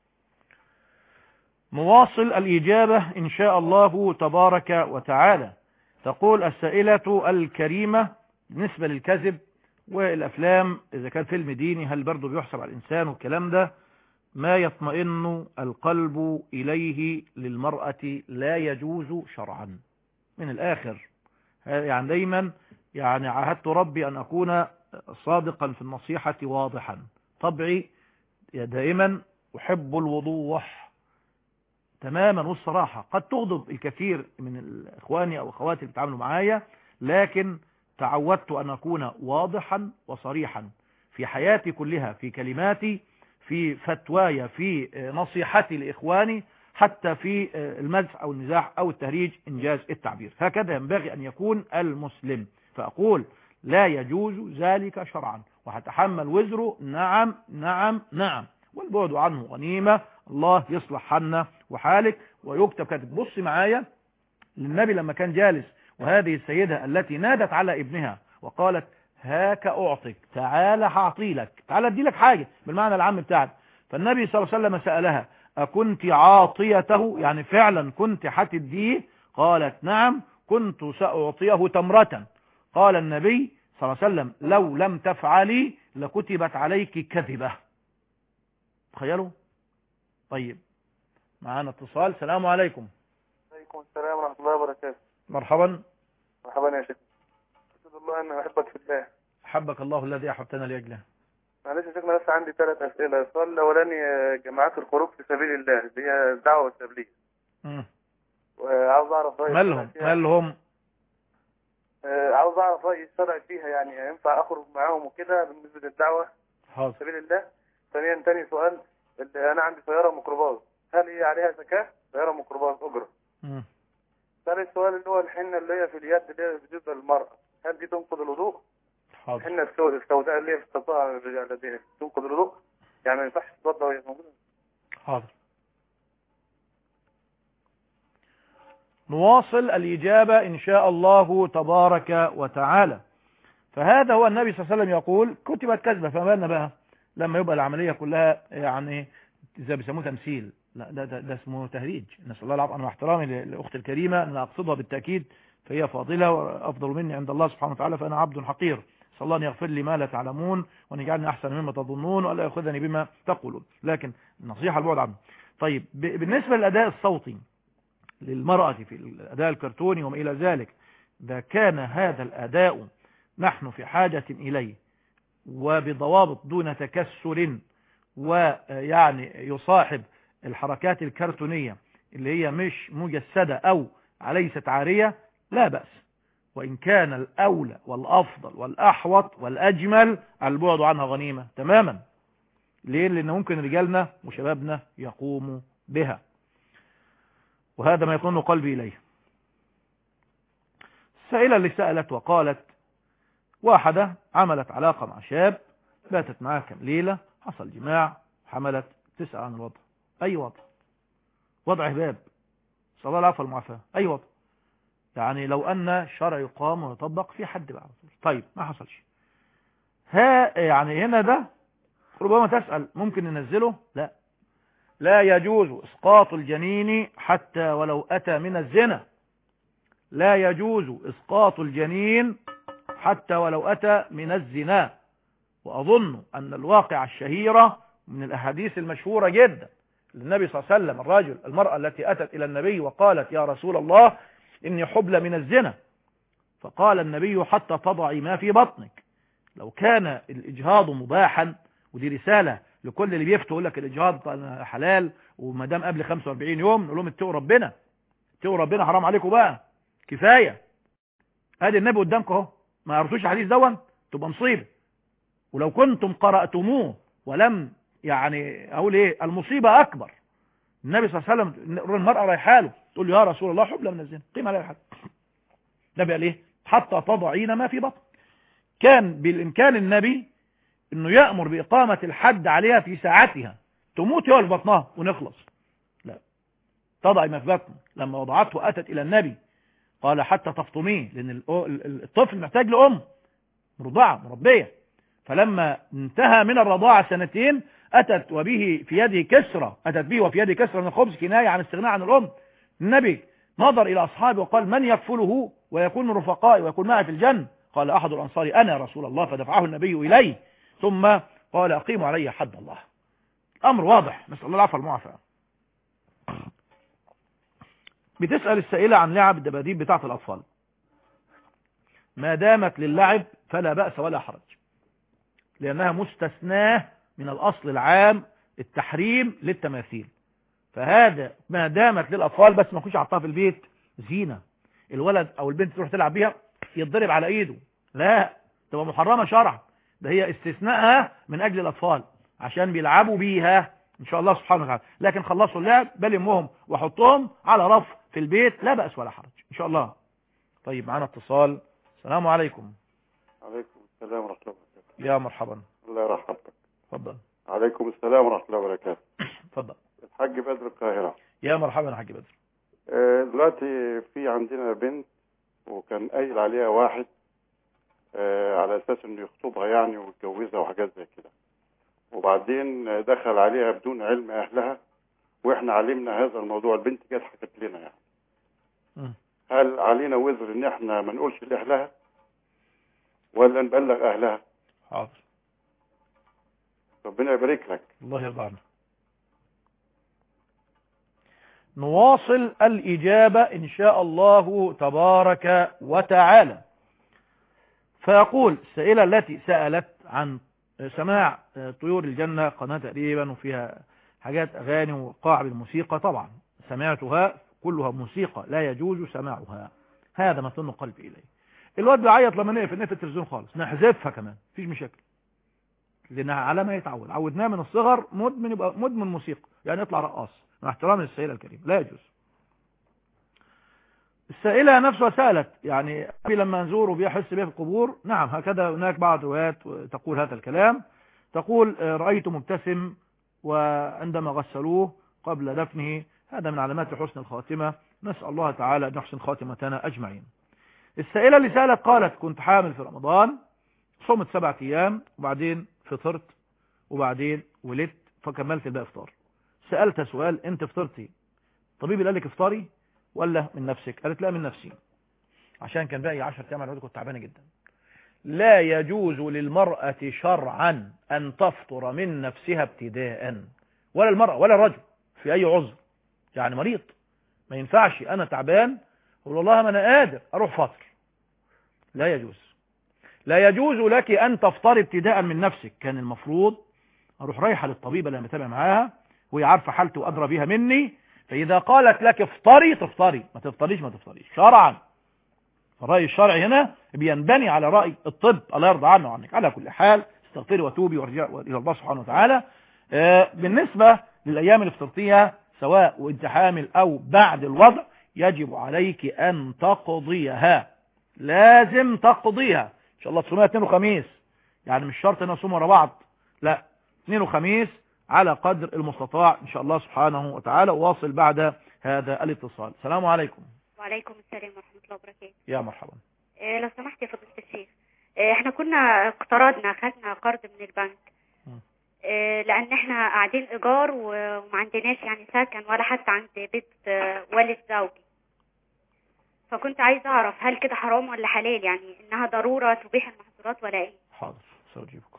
مواصل الإجابة إن شاء الله تبارك وتعالى. تقول السائلة الكريمة بالنسبة للكذب والأفلام، إذا كان فيلم ديني هل برضو بيحسب على الإنسان والكلام ده؟ ما يطمئن القلب إليه للمرأة لا يجوز شرعا. من الآخر يعني دايما يعني عاهدت ربي أن أكون صادقا في النصيحة واضحا. طبعي دائما أحب الوضوح تماما والصراحة. قد تغضب الكثير من إخواني أو أخواتي اللي بيتعاملوا معايا، لكن تعودت أن أكون واضحا وصريحا في حياتي كلها، في كلماتي، في فتواي، في نصيحتي لإخواني، حتى في المزح أو المزاح أو التهريج إنجاز التعبير. هكذا ينبغي أن يكون المسلم. فأقول لا يجوز ذلك شرعا، وهتحمل وزره. نعم نعم نعم، والبعد عنه غنيمة. الله يصلح حالنا وحالك. ويكتب كاتب. بص معايا للنبي لما كان جالس وهذه السيدة التي نادت على ابنها وقالت هاك أعطيك، تعال هعطي لك، تعال ادي لك حاجة بالمعنى العام بتاعنا. فالنبي صلى الله عليه وسلم سألها أكنت عاطيته، يعني فعلا كنت هتديه؟ قالت نعم كنت سأعطيه تمرة. قال النبي صلى الله عليه وسلم لو لم تفعلي لكتبت عليك كذبة. تخيلوا. طيب معانا اتصال. السلام عليكم. وعليكم السلام ورحمة الله وبركاته. مرحبا. مرحبا يا شيخ. أشهد الله أن أحبك في الله. أحبك الله الذي أحببتنا لأجله. معلش يا شيخنا بس عندي 3 أسئلة. السؤال الأولاني جماعات الخروج في سبيل الله اللي هي الدعوة والتبليغ. وعاوز أعرف رأيي. مالهم؟ عاوز أعرف رأيي الشرعي فيها، يعني ينفع أخرج معاهم وكده بالنسبة للدعوة في سبيل الله؟ تاني سؤال، أنا عندي سيارة ميكروباص، هل هي عليها زكاة؟ سيارة ميكروباص أجرة. ثالث سؤال اللي هو الحنة اللي هي في اليد اللي هي بالنسبة للمرأة، هل دي تنقض الوضوء؟ الحنة السوداء اللي هي في الصباع الرجال دي تنقض الوضوء؟ يعني ما ينفعش تتوضا وهي موجودة؟ حاضر. نواصل الإجابة إن شاء الله تبارك وتعالى. فهذا هو النبي صلى الله عليه وسلم يقول كتبت كذبة. فما بقى لما يبقى العملية كلها يعني زي بيسموه تمثيل؟ لا ده اسمه تهريج. نسأل الله العافية. أنا واحترامي لأختي الكريمة أنا أقصدها بالتأكيد، فهي فاضلة وأفضل مني عند الله سبحانه وتعالى، فأنا عبد حقير. صلى الله أن يغفر لي ما لا تعلمون وأن يجعلني أحسن مما تظنون وألا يأخذني بما تقولون، لكن النصيحة البعد عنه. طيب بالنسبة للأداء الصوتي للمرأة في الأداء الكرتوني وما إلى ذلك، إذا كان هذا الأداء نحن في حاجة إليه وبضوابط دون تكسر، ويعني يصاحب الحركات الكرتونية اللي هي مش مجسدة أو ليست عارية، لا بأس. وإن كان الأولى والأفضل والأحوط والأجمل البعد عنها غنيمة تماما. ليه؟ لأن ممكن رجالنا وشبابنا يقوموا بها، وهذا ما يكون قلبي إليه. السائلة اللي سألت وقالت واحدة عملت علاقة مع شاب، باتت معاه كم ليلة، حصل جماع، حملت، تسأل عن الوضع. أي وضع؟ وضع هباب، صلى الله العفو والمعافاة. أي وضع؟ يعني لو أن الشرع يقام ويطبق في حد بقى. طيب ما حصلش، يعني هنا ده ربما تسأل ممكن ننزله؟ لا، لا يجوز إسقاط الجنين حتى ولو أتى من الزنا. لا يجوز إسقاط الجنين حتى ولو أتى من الزنا. وأظن أن الواقع الشهيرة من الأحاديث المشهورة جدا للنبي صلى الله عليه وسلم، المرأة التي أتت إلى النبي وقالت يا رسول الله إني حبلى من الزنا، فقال النبي حتى تضعي ما في بطنك. لو كان الإجهاض مباحا، ودي رسالة لكل اللي بيفتوا يقول لك الإجهاض حلال وما دام قبل 45 يوم، نقول لهم اتقوا ربنا، اتقوا ربنا، حرام عليكم بقى، كفاية. ادي النبي قدامكم اهو، ما قرأتوش الحديث دون تبقى مصيبة. ولو كنتم قرأتموه ولم يعني اقول ايه، المصيبة اكبر. النبي صلى الله عليه وسلم المرأة رايحه له تقول له يا رسول الله حبلى من الزنا، قيم عليها الحد. النبي قال ايه؟ حتى تضعين ما في بطن. كان بالامكان النبي انه يأمر بإقامة الحد عليها في ساعتها، تموت هي في بطنها ونخلص. لا، تضعي ما في بطن. لما وضعته أتت إلى النبي قال حتى تفطميه، لأن الطفل محتاج لأم مرضعة مربية. فلما انتهى من الرضاعة 2 أتت وبه في يده كسرة، أتت به وفي يده كسرة من الخبز، كناية عن استغناء عن الأم. النبي نظر إلى أصحابه وقال من يكفله ويكون رفقائي ويكون معي في الجنة؟ قال أحد الأنصار أنا يا رسول الله، فدفعه النبي إليه، ثم قال أقيموا علي حد الله. أمر واضح، نسأل الله العفو والمعافاة. بتسأل السائلة عن لعب الدباديب بتاعة الأطفال. ما دامت للعب فلا بأس ولا حرج، لأنها مستثناة من الأصل العام التحريم للتماثيل. فهذا ما دامت للأطفال، بس ما كنتش عطاها في البيت زينة، الولد أو البنت تروح تلعب بيها يتضرب على إيده، لا، تبقى محرمة شرعا. ده هي استثناءها من أجل الأطفال عشان بيلعبوا بيها إن شاء الله سبحانه وتعالى. لكن خلصوا اللعب بلمهم وحطهم على رف في البيت، لا بأس ولا حرج إن شاء الله. طيب معنا اتصال. السلام عليكم. عليكم السلام ورحمة الله وبركاته. يا مرحبا. الله يرحمك. اتفضل. عليكم السلام ورحمة الله وبركاته. اتفضل. الحاج بدر القاهرة. يا مرحبا يا حاج بدر. دلوقتي في عندنا بنت وكان قايل عليها واحد على اساس انه يخطبها يعني ويتجوزها وحاجات زي كده، وبعدين دخل عليها بدون علم اهلها، واحنا علمنا هذا الموضوع، البنت جت حكت لنا يعني. هل علينا وزر ان احنا ما نقولش لاهلها ولا نبلغ اهلها؟ حاضر. ربنا يبارك لك. الله يرضى عنك. نواصل الإجابة إن شاء الله تبارك وتعالى. فيقول السائلة التي سألت عن سماع طيور الجنة، قناة تقريبا وفيها حاجات أغاني وقاع بالموسيقى، طبعا سمعتها كلها موسيقى لا يجوز سماعها، هذا ما تن قلبي إليه. الواد بيعيط لما نقف التلفزيون خالص، نحذفها كمان مفيش مشاكل، لأنها على ما يتعود، عودناه من الصغر مدمن، يبقى مدمن موسيقى يعني يطلع رقاص، مع احترام للسائلة الكريمة لا يجوز. السائلة نفسها سألت يعني أبي لما نزوره بيحس بيه في القبور. نعم هكذا، هناك بعض روايات تقول هذا الكلام، تقول رأيت مبتسم وعندما غسلوه قبل دفنه، هذا من علامات حسن الخاتمة، نسأل الله تعالى أن يحسن خاتمتنا أجمعين. السائلة اللي سألت قالت كنت حامل في رمضان، صمت 7 أيام وبعدين فطرت وبعدين ولدت فكملت الباقي افطار. سألت سؤال، انت فطرتي طبيب اللي قال لك افطري ولا من نفسك؟ قالت لا من نفسي، عشان كان باقي 10 ايام على كنت تعبانه جدا. لا يجوز للمرأة شرعا ان تفطر من نفسها ابتداء، ولا المرأة ولا الرجل في اي عذر، يعني مريض ما ينفعش انا تعبان اقول والله ما انا قادر اروح فطر، لا يجوز. لا يجوز لك ان تفطري ابتداء من نفسك، كان المفروض اروح رايحه للطبيبه اللي متابع معاها وهي عارفه حالتي وادرى بها مني، فاذا قالت لك افطري تفطري، ما تفطريش ما تفطريش شرعا. الراي الشرعي هنا بينبني على راي الطب، الله يرضى عنه وعنك. على كل حال استغفري وتوبي وارجعي الى الله سبحانه وتعالى. بالنسبه للايام اللي فطرتيها سواء وانت حامل او بعد الوضع، يجب عليك ان تقضيها، لازم تقضيها. ان شاء الله تصومها اثنين وخميس، يعني مش شرط ان اصوم ورا بعض، لا، اثنين وخميس على قدر المستطاع ان شاء الله سبحانه وتعالى. واصل بعد هذا الاتصال. السلام عليكم. وعليكم السلام ورحمة الله وبركاته. يا مرحبا. لو سمحت يا فضيلة الشيخ، احنا كنا اقترضنا، خدنا قرض من البنك، لان احنا قاعدين ايجار وما عندناش يعني سكن ولا حتى عند بيت والد زوجي. فكنت عايزه اعرف هل كده حرام ولا حلال، يعني انها ضروره تبيح المحظورات ولا ايه؟ حاضر سأجيبكم.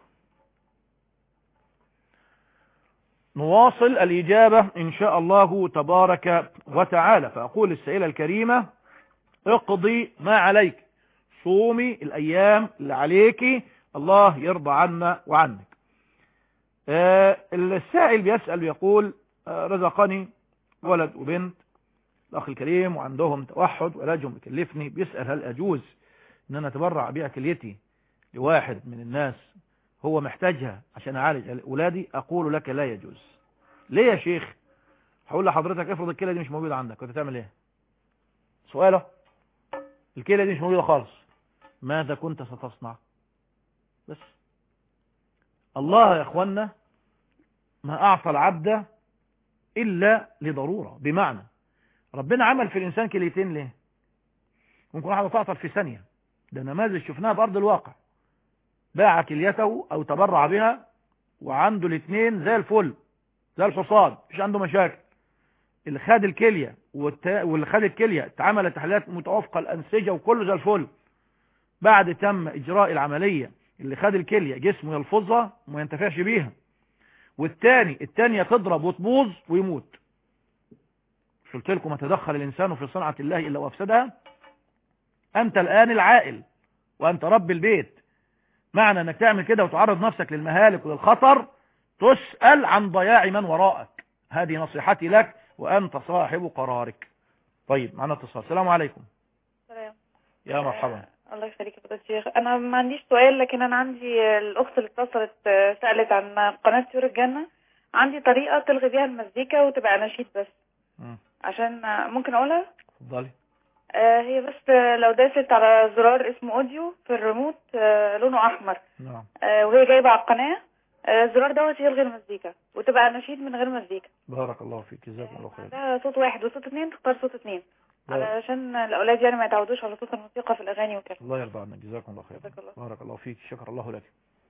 نواصل الإجابة إن شاء الله تبارك وتعالى. فأقول السائلة الكريمة اقضي ما عليك، صومي الأيام اللي عليك، الله يرضى عنا وعنك. السائل بيسأل ويقول رزقني ولد وبنت الأخ الكريم وعندهم توحد وعلاجهم بيكلفني، بيسأل هل أجوز إن أنا أتبرع بيع كليتي لواحد من الناس هو محتاجها عشان أعالج أولادي؟ أقول لك لا يجوز. ليه يا شيخ؟ هقول لحضرتك افرض الكلى دي مش موجودة عندك، كنت تعمل ايه؟ سؤاله، الكلى دي مش موجودة خالص، ماذا كنت ستصنع؟ بس الله يا اخوانا ما اعطى العبد الا لضرورة. بمعنى ربنا عمل في الانسان كليتين ليه؟ ممكن واحد تعطل في ثانية، ده نماذج شفناها بارض الواقع، باع كليته او تبرع بها وعنده الاثنين زي الفل زي الحصاد، مش عنده مشاكل. اللي خد الكلية واللي خد الكلية اتعملت تحليلات متوافقة الأنسجة وكله زي الفل، بعد تم إجراء العملية اللي خد الكلية جسمه يلفظها وما ينتفعش بيها، التانية تضرب وتبوظ ويموت. مش قلت لكم ما تدخل الإنسان في صنعة الله إلا وأفسدها؟ أنت الآن العائل وأنت رب البيت، معنى أنك تعمل كده وتعرض نفسك للمهالك وللخطر تسأل عن ضياع من وراءك. هذه نصيحتي لك وأنت صاحب قرارك. طيب معنا اتصال. السلام عليكم. السلام. يا مرحبا. الله يخليك يا فضيلة الشيخ. أنا ما عنديش سؤال، لكن أنا عندي الأخت اللي اتصلت سألت عن قناة طيور الجنة، عندي طريقة تلغي بيها المزيكا وتبقى نشيد بس. عشان ممكن أقولها؟ اتفضلي. هي بس لو داست على زرار اسمه أوديو في الريموت لونه أحمر، نعم، وهي جايبة على القناة الزرار دوت يلغي المزيكا وتبقى نشيد من غير مزيكا. بارك الله فيك، جزاكم الله خير. ده صوت واحد وصوت اثنين، تختار صوت اثنين علشان الأولاد يعني ما يتعودوش على صوت الموسيقى في الأغاني وكده. الله يرضى عنك، جزاكم الله خير. بارك الله فيك، شكر الله لك.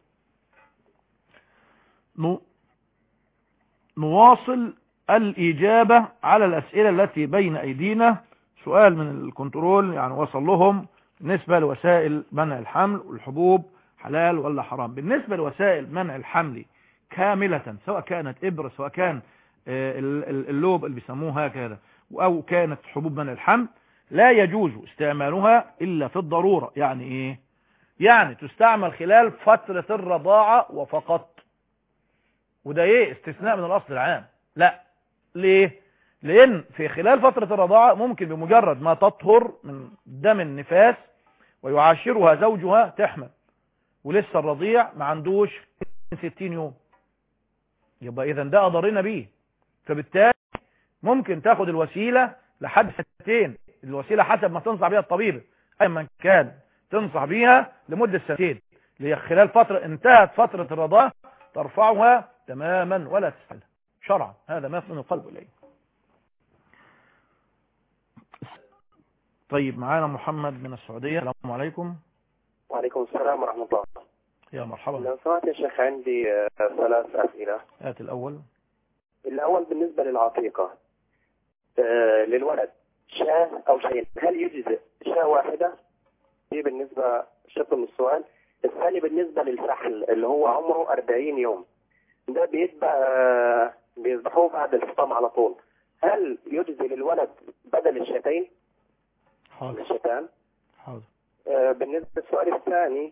نواصل الإجابة على الأسئلة التي بين أيدينا. سؤال من الكنترول يعني وصل لهم بالنسبة لوسائل منع الحمل والحبوب حلال ولا حرام. بالنسبة لوسائل منع الحمل كاملة، سواء كانت إبرة سواء كان اللوب اللي بيسموه هكذا أو كانت حبوب منع الحمل، لا يجوز استعمالها إلا في الضرورة. يعني إيه؟ يعني تستعمل خلال فترة الرضاعة وفقط، وده إيه؟ استثناء من الأصل العام. لا، ليه؟ لأن في خلال فترة الرضاعة ممكن بمجرد ما تطهر من دم النفاس ويعاشرها زوجها تحمل، ولسه الرضيع ما عندوش 60 يوم، يبقى إذا ده أضرنا بيه. فبالتالي ممكن تاخد الوسيلة لحد سنتين، الوسيلة حسب ما تنصح بيها الطبيبة أيا كان تنصح بيها لمدة سنتين، اللي خلال فترة انتهت فترة الرضاعة ترفعها تماما ولا تسألها شرعا. هذا ما يفضل القلب إليه. طيب معانا محمد من السعودية. السلام عليكم. وعليكم السلام ورحمة الله. يا مرحبا. لو سمحت يا شيخ عندي 3 أسئلة. هات الأول بالنسبة للعقيقة للولد شاة أو شاين، هل يجزئ شاة واحدة؟ دي بالنسبة شق من السؤال. الثاني بالنسبة للفحل اللي هو عمره 40 يوم، ده بيذبحوه بعد الفطام على طول، هل يجزي للولد بدل الشاتين؟ حاضر. الشتان. حاضر. بالنسبة للسؤال الثاني،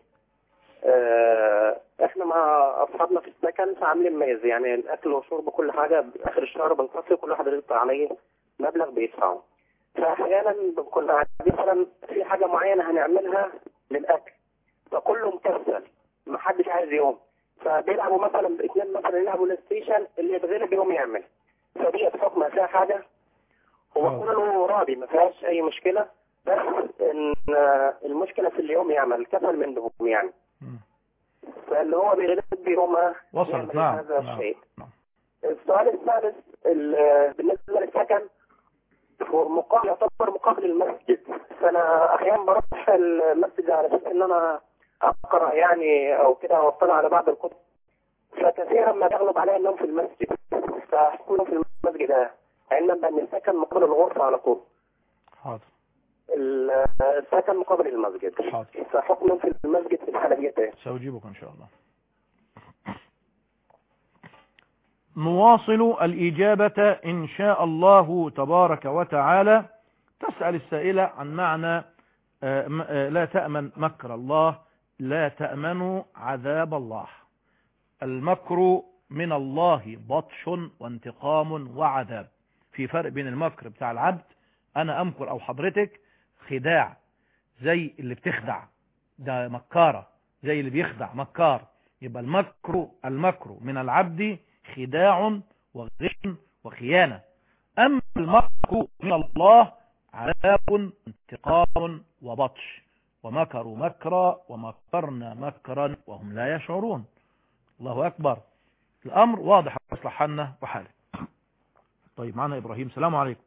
احنا مع اصحابنا في السكن فعاملين ميز، يعني الاكل والشرب كل حاجة اخر الشهر بنفصل، كل واحد يقطع عليه مبلغ بيدفعه. فاحيانا كنا مثلا في حاجة معينة هنعملها للاكل فكله مكسل، ما حدش عايز يوم، فبيلعبوا مثلا 2 مثلا يلعبوا بلاي ستيشن، اللي يتغلب يوم يعمل، فدي بحكم فيها حاجة هو كله راضي ما فيهاش اي مشكلة، بس ان المشكله في اليوم يعمل كسل منهم يعني، فاللي هو بيقوم وصلت. نعم هذا الشيء. السؤال الثالث بالنسبه للسكن، يعتبر مقابل المسجد، فانا احيانا بروح المسجد على اساس ان انا اقرا يعني او كده او اطلع على بعض الكتب، فكثيرا ما يغلب علي النوم في المسجد، فاحكم في المسجد علما بان السكن مقابل الغرفه على طول. حاضر. السكن مقابل المسجد. حاضر. فحكم في المسجد في الحاله دي سأجيبك ان شاء الله. نواصل الإجابة إن شاء الله تبارك وتعالى. تسأل السائلة عن معنى لا تأمن مكر الله، لا تأمنوا عذاب الله. المكر من الله بطش وانتقام وعذاب. في فرق بين المكر بتاع العبد، أنا أمكر أو حضرتك خداع، زي اللي بتخدع ده مكارة، زي اللي بيخدع مكار. يبقى المكر من العبد خداع وغش وخيانة. أما المكر من الله عذاب انتقام وبطش. ومكروا مكرا ومكرنا مكرا وهم لا يشعرون. الله أكبر. الأمر واضح أصلح حالنا وحالك. طيب معنا إبراهيم. السلام عليكم.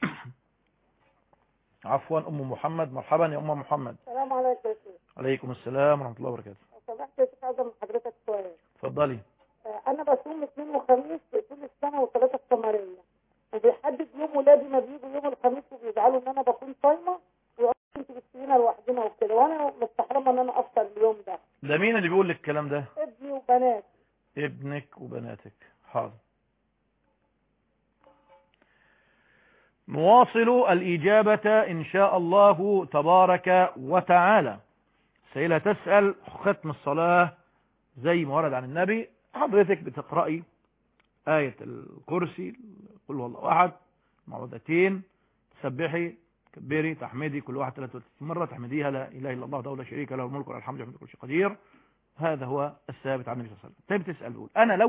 عفوا أم محمد. مرحبا يا أم محمد. السلام عليكم يا شيخ. عليكم السلام ورحمة الله وبركاته. سمحت يا شيخ، عايزة من حضرتك سؤال. اتفضلي. أنا بصوم اثنين وخميس طول السنة وثلاثة القمرية، وبيحدد يوم ولادي ما بيجوا يوم الخميس وبيزعلوا إن أنا بكون صايمة ويقولوا أنت بتسيبينا لوحدنا وكده، وأنا مستحرمة إن أنا أفطر اليوم ده. ده مين اللي بيقول لك الكلام ده؟ ابني وبناتي. ابنك وبناتك. حاضر. نواصل الإجابة إن شاء الله تبارك وتعالى. سائلة تسأل ختم الصلاة زي ما ورد عن النبي. حضرتك بتقرأي آية الكرسي، قل هو الله أحد، معوذتين، تسبحي، كبري، تحمدي كل واحد 33 مرة، تحمديها لا إله إلا الله وحده لا شريك له الملك وله الحمد وهو على كل شيء قدير. هذا هو الثابت عن النبي صلى الله عليه وسلم. طيب تسأل،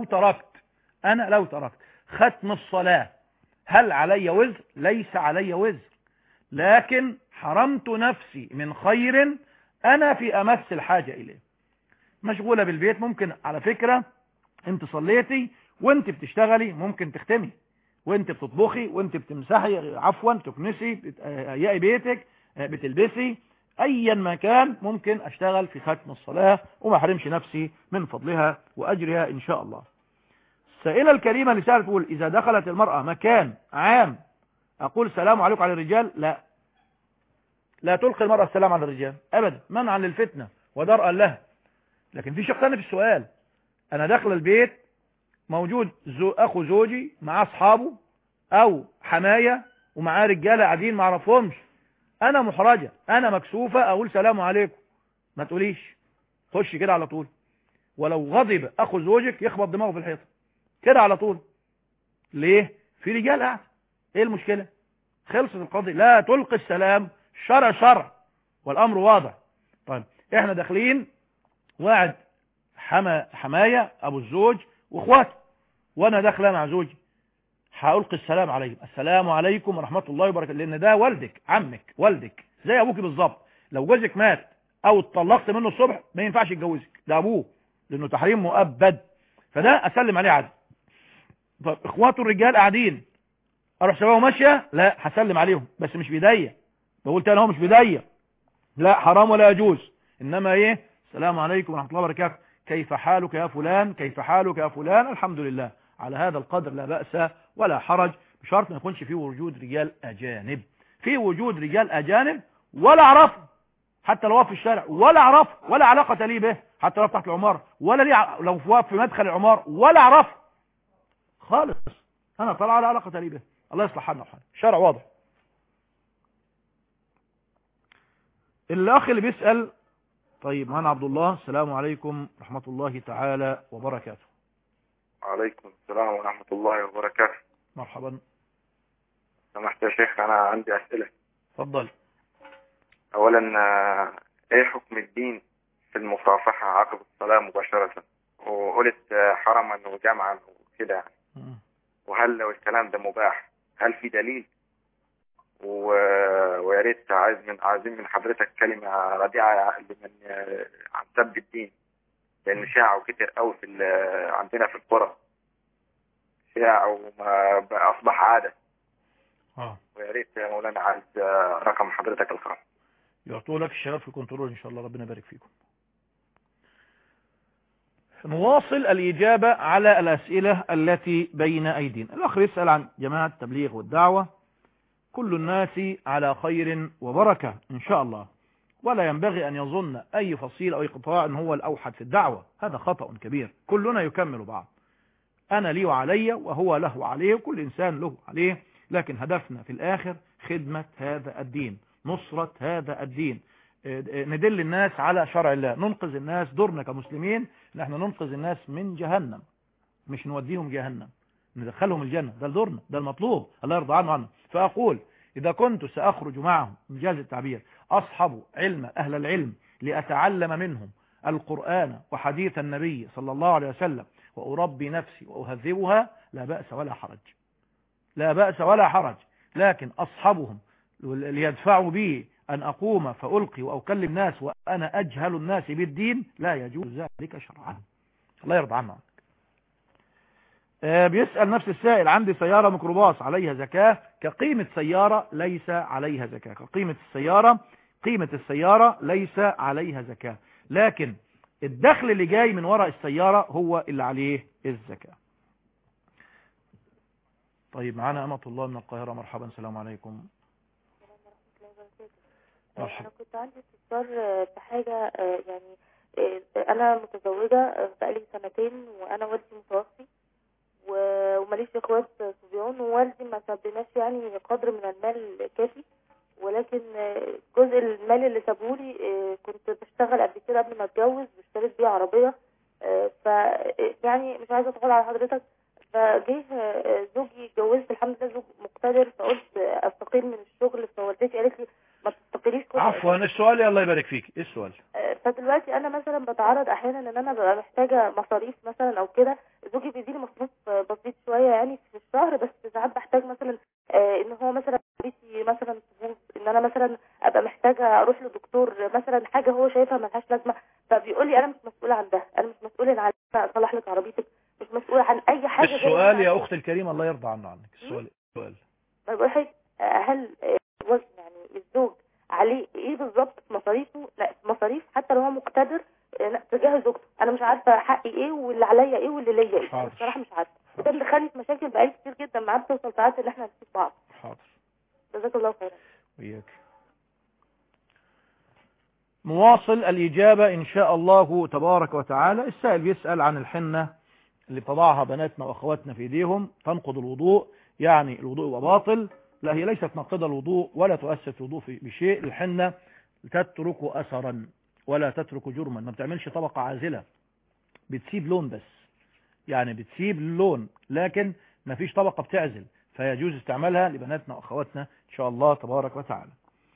أنا لو تركت ختم الصلاة هل علي وزر؟ ليس علي وزر، لكن حرمت نفسي من خير أنا في أمس الحاجة إليه. مشغولة بالبيت، ممكن على فكرة انت صليتي وانت بتشتغلي، ممكن تختمي وانت بتطبخي وانت بتمسحي، عفوا تكنسي، بتهيئي بيتك، بتلبسي، ايا ما كان ممكن اشتغل في ختم الصلاة وما احرمش نفسي من فضلها واجرها ان شاء الله. السائلة الكريمة اللي سألت تقول اذا دخلت المرأة مكان عام اقول السلام عليكم على الرجال؟ لا تلقي المرأة السلام على الرجال ابدا، منعا للفتنة ودرءا لها. لكن في شق ثاني في السؤال، انا داخل البيت موجود اخو زوجي مع اصحابه او حماية ومعاه رجاله قاعدين ما اعرفهمش، انا محرجه، انا مكسوفه اقول سلام عليكم، ما تقوليش، خش كده على طول. ولو غضب اخو زوجك يخبط دماغه في الحيطه كده على طول. ليه؟ في رجال قاعد، ايه المشكله؟ خلصت القضيه. لا تلقي السلام، شرع والامر واضح. طيب احنا داخلين واحد حماية ابو الزوج واخواته، وانا داخله مع زوجي هألقي السلام عليهم، السلام عليكم ورحمة الله وبركاته، لان ده والدك، عمك، والدك زي ابوك بالظبط. لو جوزك مات او اتطلقت منه الصبح ما ينفعش يتجوزك، ده ابوه لانه تحريم مؤبد، فده اسلم عليه عادي. طب اخواته الرجال قاعدين اروح سواهم ماشيه؟ لا، هسلم عليهم بس مش بايديا، بقول تاني اهو مش بايديا، لا حرام ولا يجوز. انما ايه؟ السلام عليكم ورحمة الله وبركاته، كيف حالك يا فلان، كيف حالك يا فلان، الحمد لله. على هذا القدر لا بأس ولا حرج، بشرط ما يكونش فيه وجود رجال أجانب. في وجود رجال أجانب ولا أعرفه، حتى لو واقف في الشارع ولا أعرفه، ولا علاقة لي به، حتى لو تحت العمارة، ولا لي لو واقف في مدخل العمارة ولا أعرفه خالص، أنا طلع على علاقة لي به. الله يصلح حالنا وحالنا، الشارع واضح. الأخ اللي بيسأل، طيب معنا عبد الله. السلام عليكم ورحمة الله تعالى وبركاته. وعليكم السلام ورحمة الله وبركاته. مرحبا. سمحت يا شيخ، أنا عندي أسئلة. تفضل. أولا إيه حكم الدين في المصافحة عقب الصلاة مباشرة؟ وقلت حرما وجمعا وكده، وهل لو الكلام ده مباح هل في دليل؟ ويا ريت عايزين من حضرتك كلمة رديعة عن سب الدين، لأن شاع وكتر قوي عندنا في القرى، شاع وما بقى أصبح عادة. ويا ريت يا مولانا عايز رقم حضرتك الخاص. يعطوا لك الشباب في الكنترول إن شاء الله، ربنا يبارك فيكم. نواصل الإجابة على الأسئلة التي بين أيدينا. الأخ يسأل عن جماعة التبليغ والدعوة. كل الناس على خير وبركة إن شاء الله، ولا ينبغي أن يظن أي فصيل أو أي قطاع أن هو الأوحد في الدعوة، هذا خطأ كبير. كلنا يكمل بعض، أنا لي وعلي وهو له وعليه وكل إنسان له عليه، لكن هدفنا في الآخر خدمة هذا الدين، نصرة هذا الدين، ندل الناس على شرع الله، ننقذ الناس. دورنا كمسلمين نحن ننقذ الناس من جهنم، مش نوديهم جهنم، ندخلهم الجنة. ده دورنا، ده المطلوب، الله يرضى عنه. فأقول إذا كنت سأخرج معهم من جاز التعبير أصحب علم أهل العلم لأتعلم منهم القرآن وحديث النبي صلى الله عليه وسلم وأربي نفسي وأهذبها، لا بأس ولا حرج، لا بأس ولا حرج. لكن أصحبهم ليدفعوا بي أن أقوم فألقي وأكلم الناس وأنا أجهل الناس بالدين، لا يجوز ذلك شرعا. الله يرضى عنه. بيسأل نفس السائل: عندي سيارة ميكروباص عليها زكاة كقيمة سيارة ليس عليها زكاة. كقيمة السيارة، قيمة السيارة ليس عليها زكاة، لكن الدخل اللي جاي من وراء السيارة هو اللي عليه الزكاة. طيب معنا أمة الله من القاهرة. مرحبا، السلام عليكم. أنا كنت عندي استفسار في حاجة، يعني أنا متزوجة بقالي 2 سنين وأنا والدي متوفي وماليش اخوات صبيان، ووالدي ما سابلناش يعني قدر من المال كافي، ولكن جزء المال اللي سابهولي كنت بشتغل قبل كده قبل ما اتجوز، بشتريت بيه عربية. ف يعني مش عايزة ادخل على حضرتك، فجه زوجي اتجوزت الحمد لله زوج مقتدر، فقلت استقيل من الشغل، فوالدتي قالت لي ما تستقيليش. عفوا السؤال، الله يبارك فيك، ايه السؤال؟ فدلوقتي انا مثلا بتعرض احيانا ان انا ببقى محتاجه مصاريف مثلا او كده، زوجي بيديني مصروف بسيط شويه يعني في الشهر، بس ساعات بحتاج مثلا ان هو مثلا بيتي مثلا تبوظ، ان انا مثلا ابقى محتاجه اروح لدكتور مثلا، حاجه هو شايفها ملهاش لازمه، فبيقول لي انا مش مسؤوله عن ده، انا مش مسؤوله عن اصلح لك عربيتك، مش مسؤوله عن اي حاجه. السؤال يا اختي الكريمه الله يرضى عنك، السؤال بقول لك هل يعني الزوج عليه ايه بالظبط في مصاريفه؟ لا مصاريف حتى لو هو مقتدر تجاه زوجته، انا مش عارفه حقي ايه واللي عليا ايه واللي ليا ايه، بصراحه مش عارفه. ده اللي دخلني في مشاكل بقالي كتير جدا معاه، بتوصل ساعات ان احنا نسيب بعض. حاضر، جزاك الله خيرا. وياك. نواصل الإجابة إن شاء الله تبارك وتعالى. السائل بيسأل عن الحنة اللي تضعها بناتنا وأخواتنا في إيديهم تنقض الوضوء، يعني الوضوء يبقى باطل. لا، هي ليست ناقضة الوضوء ولا تؤثر في الوضوء بشيء. الحنة تترك أثرا ولا تترك جرما، ما بتعملش طبقة عازلة، بتسيب لون بس، يعني بتسيب اللون لكن ما فيش طبقة بتعزل، فيجوز استعمالها لبناتنا وأخواتنا إن شاء الله تبارك وتعالى.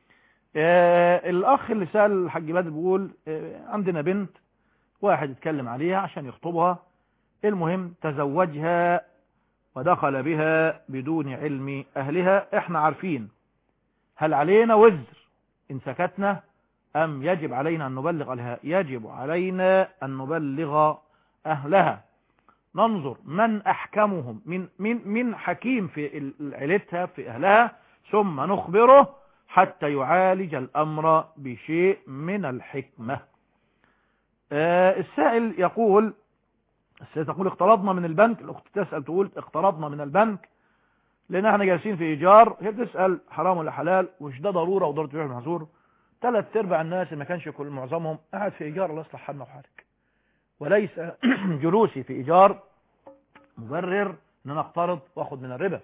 الأخ اللي سأل الحاج بدر بيقول عندنا بنت واحد اتكلم عليها عشان يخطبها، المهم تزوجها ودخل بها بدون علم أهلها. احنا عارفين هل علينا وزر إن سكتنا أم يجب علينا أن نبلغ أهلها؟ يجب علينا أن نبلغ أهلها، ننظر من أحكمهم من حكيم في عيلتها في أهلها، ثم نخبره حتى يعالج الأمر بشيء من الحكمة. السائل يقول اقترضنا من البنك. الأخت تسأل تقول اقترضنا من البنك لأن احنا جالسين في إيجار. هي بتسأل حرام ولا حلال، وش ده ضرورة وضرورة تبيع المحظور؟ 3/4 الناس ما كانش كل معظمهم قاعد في إيجار، الله يصلح حالنا وحالك، وليس جلوسي في إيجار مبرر ان انا اقترض واخد من الربا.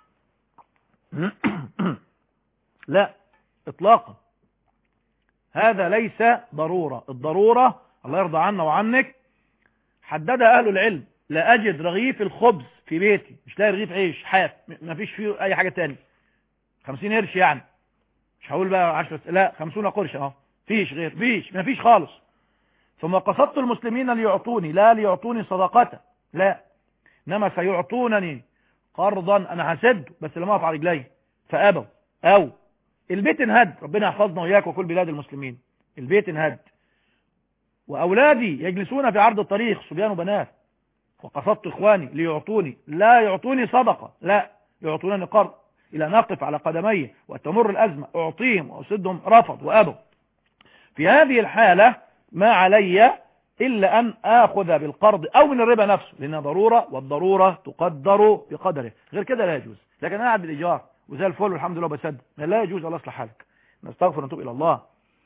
لا اطلاقا، هذا ليس ضرورة. الضرورة الله يرضى عنا وعنك حددها اهل العلم. لا اجد رغيف الخبز في بيتي، مش لاقي رغيف عيش حاف، ما فيش فيه اي حاجة تاني، 50 قرش يعني، مش هقول بقى 10، لا 50 قرش فيش غير، ما فيش خالص. ثم قصدت المسلمين ليعطوني، لا ليعطوني صدقة، لا، انما سيعطونني قرضا انا هسده بس لما اقف على رجلي، فابوا او البيت انهد، ربنا يحفظنا وإياك وكل بلاد المسلمين، البيت انهد وأولادي يجلسون في عرض الطريق صبيان وبنات، وقصدت إخواني ليعطوني، لا يعطوني صدقة، لا يعطونني قرض إلى أن أقف على قدمي وتمر الأزمة أعطيهم وأسدهم، رفض وأبوا. في هذه الحالة ما علي إلا أن آخذ بالقرض أو من الربا نفسه، لأنها ضرورة والضرورة تقدر بقدره، غير كده لا يجوز. لكن أنا قاعد بالإيجار وزي الفل والحمد لله بسدد، لا يجوز. الله يصلح حالك، نستغفر ونتوب إلى الله.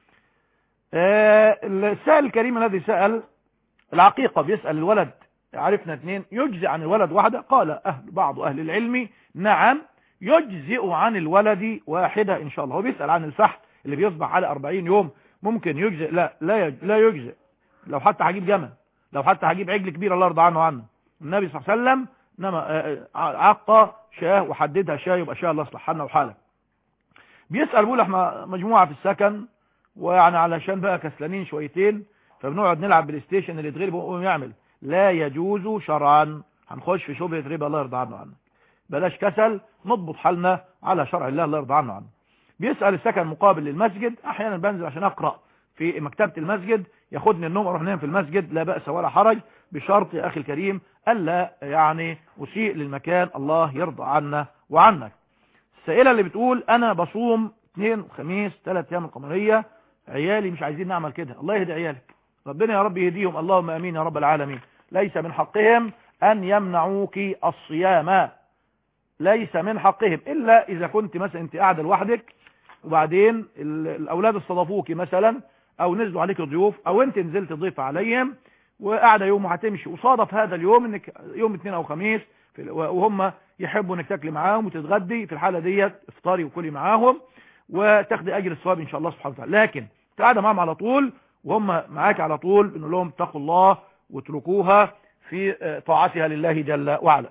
السائل الكريم الذي سأل العقيقة، بيسأل الولد، عرفنا 2 يجزئ عن الولد واحدة، قال بعض أهل العلم نعم يجزئ عن الولد واحدة إن شاء الله. هو بيسأل عن الفحل اللي بيصبح على 40 يوم ممكن يجزئ؟ لا يجزئ. لو حتى هجيب جمل، لو حتى هجيب عجل كبير الله يرضى عنه النبي صلى الله عليه وسلم انما عقى شاه وحددها شاه، يبقى شاه الله يصلح حالنا وحالك. بيسأل بيقول احنا مجموعة في السكن، ويعني علشان بقى كسلانين شويتين فبنقعد نلعب بلاي ستيشن، اللي يتغلب يقوم يعمل. لا يجوز شرعا، هنخش في شبهة ربا الله يرضى عنه. بلاش كسل، نضبط حالنا على شرع الله الله يرضى عنه. بيسأل السكن مقابل للمسجد، احيانا بنزل عشان اقرأ في مكتبة المسجد، ياخدني النوم اروح نام في المسجد، لا بأس ولا حرج، بشرط يا اخي الكريم الا يعني اسيء للمكان، الله يرضى عنا وعنك. السائلة اللي بتقول انا بصوم 2 خميس 3 ايام القمرية، عيالي مش عايزين نعمل كده، الله يهدي عيالك، ربنا يا رب يهديهم، اللهم امين يا رب العالمين. ليس من حقهم ان يمنعوك الصيام، ليس من حقهم، الا اذا كنت مثلا انت قاعده لوحدك وبعدين الاولاد استضافوكي مثلا، او نزلوا عليك ضيوف، او انت نزلت ضيف عليهم وقاعده يوم وهتمشي، وصادف هذا اليوم انك يوم 2 او خميس وهم يحبوا انك تاكلي معاهم وتتغدي، في الحاله ديت افطاري وكلي معاهم وتاخدي اجر الثواب ان شاء الله سبحانه وتعالى. لكن قاعده معاهم على طول وهم معاك على طول، بنقول لهم اتقوا الله واتركوها في طاعتها لله جل وعلا.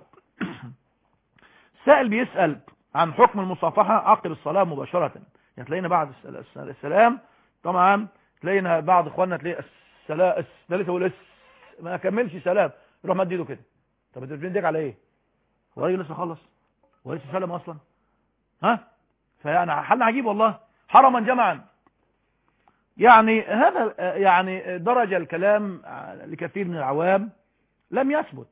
السائل بيسأل عن حكم المصافحة عقب الصلاة مباشرة، يعني تلاقينا بعد السلام طبعا، تلاقينا بعض اخواننا تلاقي السلام ما كملش سلام يروح مد ايده كده. طب انت بتديك على ايه؟ هو الراجل لسه خلص؟ هو لسه سلم اصلا؟ ها؟ فيعني حل عجيب والله، حرما جمعا. يعني هذا يعني درجة الكلام لكثير من العوام لم يثبت،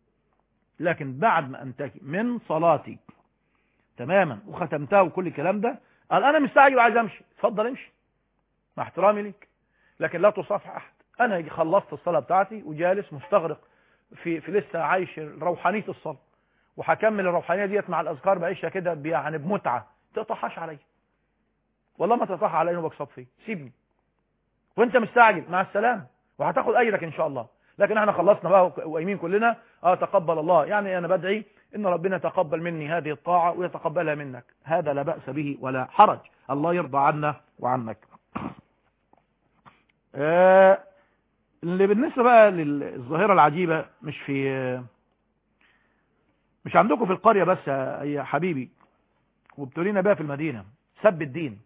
لكن بعد ما انتهي من صلاتي تماما وختمتها وكل الكلام ده، قال انا مستعجل وعايز امشي، اتفضل امشي مع احترامي ليك، لكن لا تصافح احد. انا خلصت الصلاة بتاعتي وجالس مستغرق في لسه عايش روحانية الصلاة، وهكمل الروحانية ديت مع الاذكار بعيشها كده يعني بمتعة. تقطعش عليا والله، ما تقطعها عليا وبكسب فيه، سيبني وانت مستعجل، مع السلامة، وهتاخد اجرك ان شاء الله. لكن احنا خلصنا بقى وقايمين كلنا، تقبل الله، يعني انا بدعي ان ربنا يتقبل مني هذه الطاعة ويتقبلها منك، هذا لا بأس به ولا حرج، الله يرضى عنا وعنك. اللي بالنسبة بقى للظاهرة العجيبة، مش عندكم في القرية بس يا حبيبي، وبتقولينا بقى في المدينة، سب الدين.